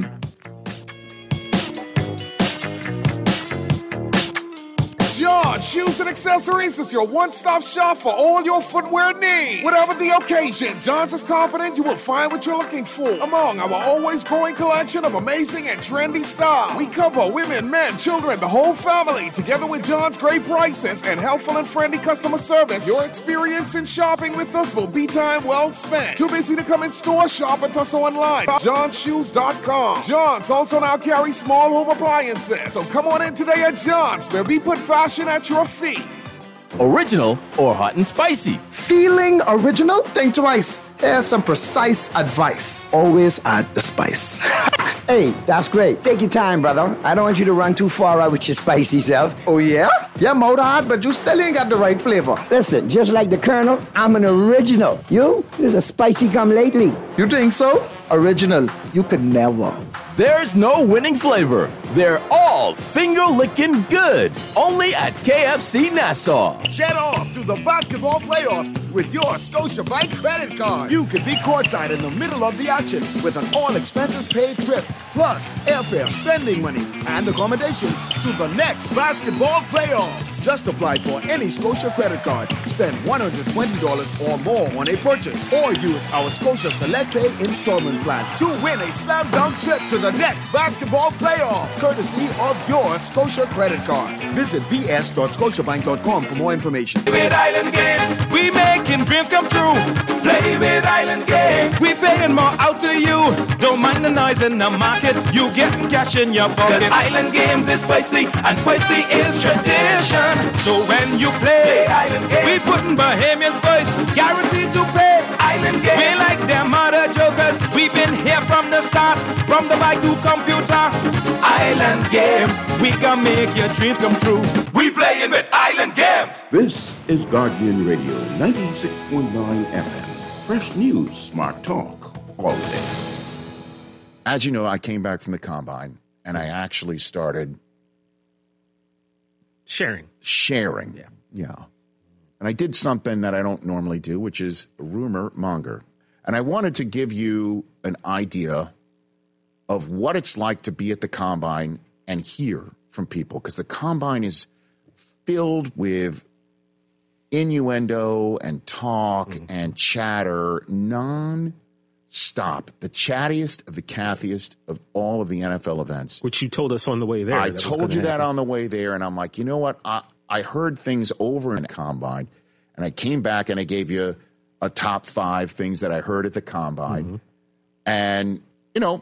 John Shoes and Accessories is your one-stop shop for all your footwear needs. Whatever the occasion, John's is confident you will find what you're looking for among our always growing collection of amazing and trendy styles. We cover women, men, children, the whole family. Together with John's great prices and helpful and friendly customer service, your experience in shopping with us will be time well spent. Too busy to come in store? Shop with us online. JohnShoes.com. John's also now carries small home appliances. So come on in today at John's, where we put fashion at your feet. Original or hot and spicy? Feeling original? Think twice. Here's some precise advice. Always add the spice. Hey, that's great. Take your time, brother. I don't want you to run too far out with your spicy self. Oh, yeah? You're mouth hard, but you still ain't got the right flavor. Listen, just like the Colonel, I'm an original. You? There's a spicy come lately. You think so? Original. You could never. There's no winning flavor. They're all finger-licking good. Only at KFC Nassau. Jet off to the basketball playoffs with your Scotiabank credit card. You could be courtside in the middle of the action with an all-expenses-paid trip, plus airfare, spending money, and accommodations to the next basketball playoffs. Just apply for any Scotia credit card, spend $120 or more on a purchase, or use our Scotia Select Pay installment plan to win a slam-dunk trip to the next basketball playoffs, courtesy of your Scotia credit card. Visit bs.scotiabank.com for more information. Play with Island Games, we making dreams come true. Play with Island Games, we paying more out to you. Don't mind the noise in the market, you get cash in your pocket. 'Cause Island Games is spicy and spicy is tradition. So when you play Island Games, we putting Bahamians first, guaranteed to pay. Island Games, we like them other jokers. We've been here from the start, from the bike to computer. Island Games, we gonna make your dreams come true. We playing with Island Games. This is Guardian Radio 96.9 FM. Fresh news, smart talk, all day. As you know, I came back from the combine and I actually started sharing. Yeah. And I did something that I don't normally do, which is rumor monger. And I wanted to give you an idea of what it's like to be at the combine and hear from people, because the combine is filled with innuendo and talk and chatter non-stop. The chattiest of the cathiest of all of the NFL events. Which you told us on the way there. I told you that on the way there, and I'm like, you know what? I heard things over in the combine, and I came back and I gave you a top 5 things that I heard at the combine. And, you know,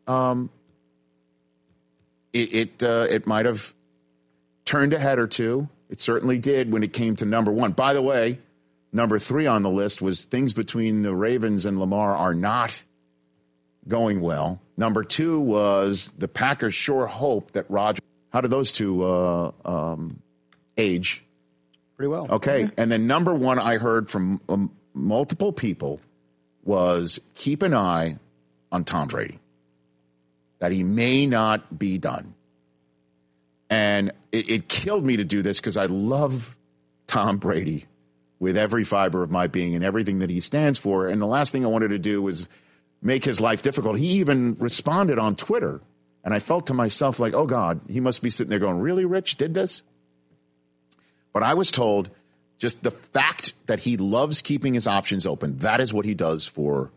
it might have turned a head or two. It certainly did when it came to number 1. By the way, number 3 on the list was things between the Ravens and Lamar are not going well. Number 2 was the Packers sure hope that Rodgers. How did those two age? Pretty well. Okay. And then number 1 I heard from multiple people was keep an eye on Tom Brady, that he may not be done. And it killed me to do this because I love Tom Brady with every fiber of my being and everything that he stands for. And the last thing I wanted to do was make his life difficult. He even responded on Twitter. And I felt to myself like, oh, God, he must be sitting there going, really, Rich, did this? But I was told just the fact that he loves keeping his options open, that is what he does for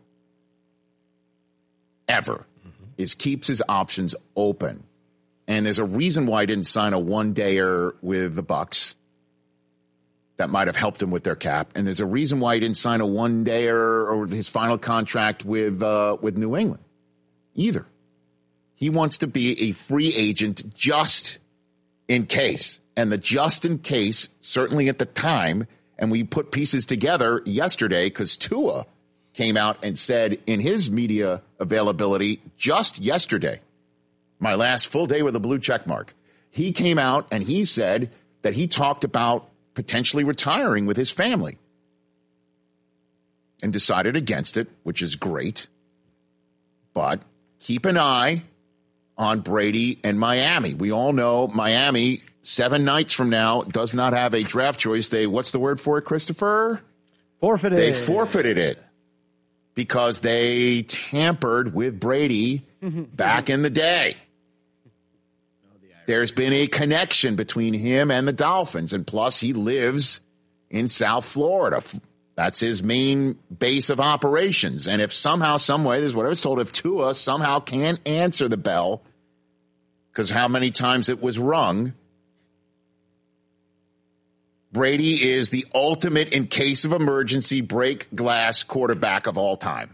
ever, is keeps his options open. And there's a reason why he didn't sign a one-dayer with the Bucs. That might have helped him with their cap. And there's a reason why he didn't sign a one-dayer or his final contract with New England either. He wants to be a free agent just in case. And the just in case, certainly at the time, And we put pieces together yesterday because Tua came out and said in his media availability just yesterday, my last full day with a blue check mark, he came out and he said that he talked about potentially retiring with his family and decided against it, which is great. But keep an eye on Brady and Miami. We all know Miami 7 nights from now does not have a draft choice. They, what's the word for it, Christopher? Forfeited. They forfeited it because they tampered with Brady back in the day. There's been a connection between him and the Dolphins, and plus he lives in South Florida. That's his main base of operations. And if somehow, some way, this is what I was told, if Tua somehow can't answer the bell, because how many times it was rung, Brady is the ultimate, in case of emergency, break glass quarterback of all time.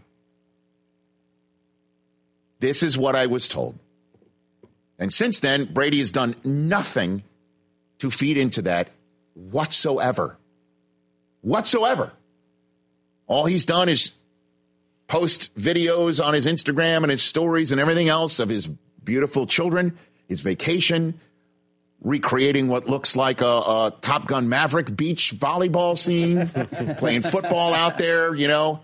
This is what I was told. And since then, Brady has done nothing to feed into that whatsoever. Whatsoever. All he's done is post videos on his Instagram and his stories and everything else of his beautiful children, his vacation, recreating what looks like a Top Gun Maverick beach volleyball scene, playing football out there, you know.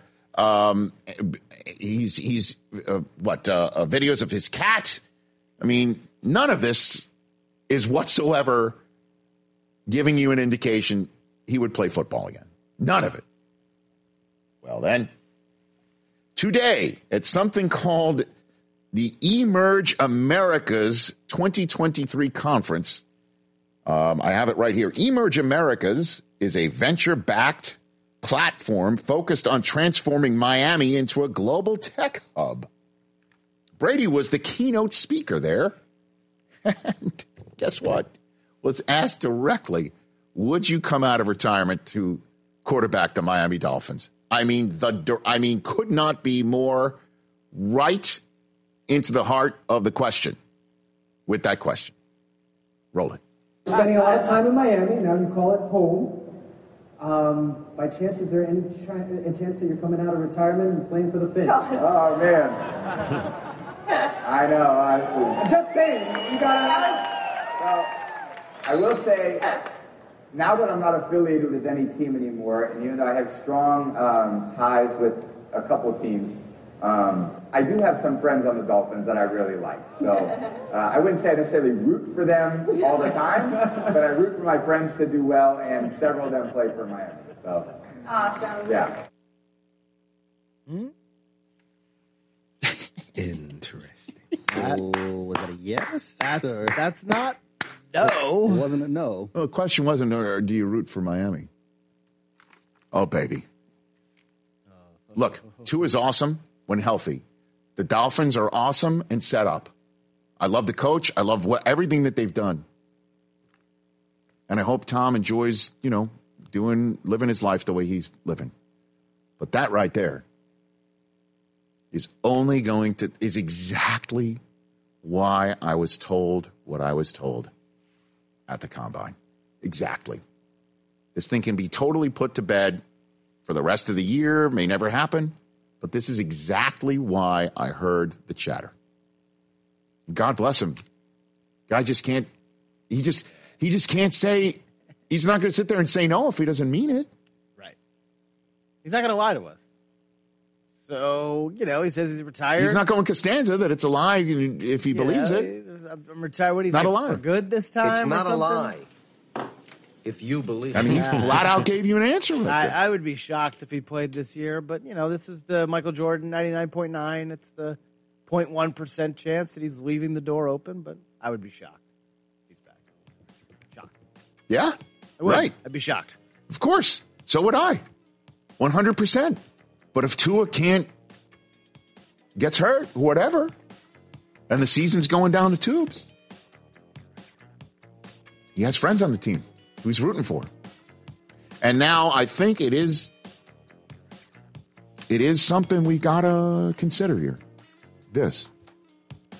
He's videos of his cat. I mean, none of this is whatsoever giving you an indication he would play football again. None of it. Well, then, today at something called the Emerge Americas 2023 conference, I have it right here. Emerge Americas is a venture-backed platform focused on transforming Miami into a global tech hub. Brady was the keynote speaker there. And guess what? Was asked directly, would you come out of retirement to quarterback the Miami Dolphins? I mean, could not be more right into the heart of the question with that question. Roll it. Spending a lot of time in Miami. Now you call it home. By chance, is there any chance that you're coming out of retirement and playing for the Fins? Oh, man. I know. I'm just saying. You gotta. Well, I will say, now that I'm not affiliated with any team anymore, and even though I have strong ties with a couple teams, I do have some friends on the Dolphins that I really like. So I wouldn't say I necessarily root for them all the time, but I root for my friends to do well, and several of them play for Miami. So awesome. Yeah. Interesting. Was that a yes? That's not. No. It wasn't a no. Well, the question wasn't, do you root for Miami? Oh, baby. Look, Tua is awesome when healthy. The Dolphins are awesome and set up. I love the coach. I love everything that they've done. And I hope Tom enjoys, living his life the way he's living. But that right there is exactly why I was told what I was told at the Combine. Exactly. This thing can be totally put to bed for the rest of the year, may never happen, but this is exactly why I heard the chatter. God bless him. Guy just can't, he just can't say, he's not going to sit there and say no if he doesn't mean it. Right. He's not going to lie to us. So, he says he's retired. He's not going Costanza that it's a lie if he believes it. I'm retired. What do you think? Not a lie. For good this time? It's not a lie. If you believe it. I mean, he flat out gave you an answer. I would be shocked if he played this year. But, this is the Michael Jordan 99.9. It's the 0.1% chance that he's leaving the door open. But I would be shocked. He's back. Shocked. Yeah? Right. I'd be shocked. Of course. So would I. 100%. But if Tua gets hurt, whatever, and the season's going down the tubes, he has friends on the team who he's rooting for. And now I think it is something we gotta consider here. This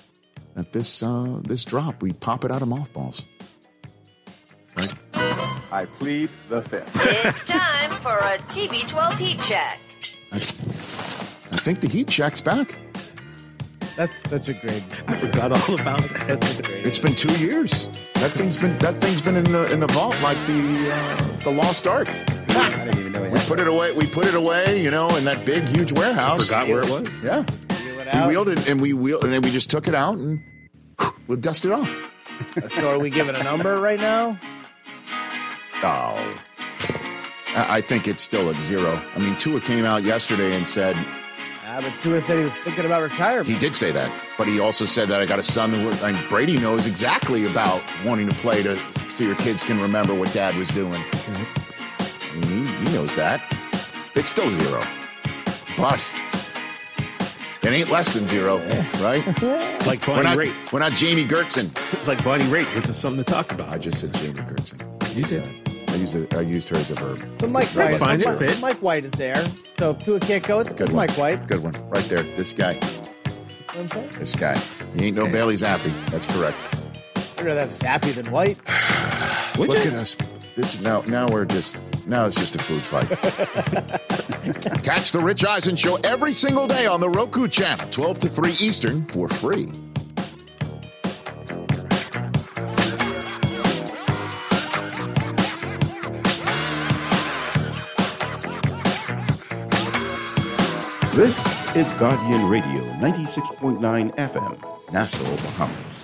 drop, we pop it out of mothballs. Right? I plead the fifth. It's time for a TB12 heat check. I think the heat check's back. That's such a great. I forgot all about that. It's been 2 years. That thing's been in the vault like the lost ark. I didn't even know We put it away. We put it away, in that big, huge warehouse. Forgot where it was. Yeah. We wheeled it, and then we just took it out and we'll dust it off. So are we giving a number right now? Oh, I think it's still at 0. I mean, Tua came out yesterday and said. But Tua said he was thinking about retirement. He did say that, but he also said that I got a son and Brady knows exactly about wanting to play so your kids can remember what dad was doing. Mm-hmm. I mean, he knows that. It's still 0. But it ain't less than 0, right? Like Bonnie Raitt. We're not Jamie Gertzen. Like Bonnie Raitt, which is something to talk about. I just said Jamie Gertzen. You did. I used her as a verb. But Mike White is there. So if Tua can't go, it's Mike White. Good one. Right there. This guy. Okay. This guy. He ain't no Bailey Zappi. That's correct. I'd rather have Zappi than White. Look at us. This now it's just a food fight. Catch the Rich Eisen Show every single day on the Roku channel, 12 to 3 Eastern for free. This is Guardian Radio 96.9 FM, Nassau, Bahamas.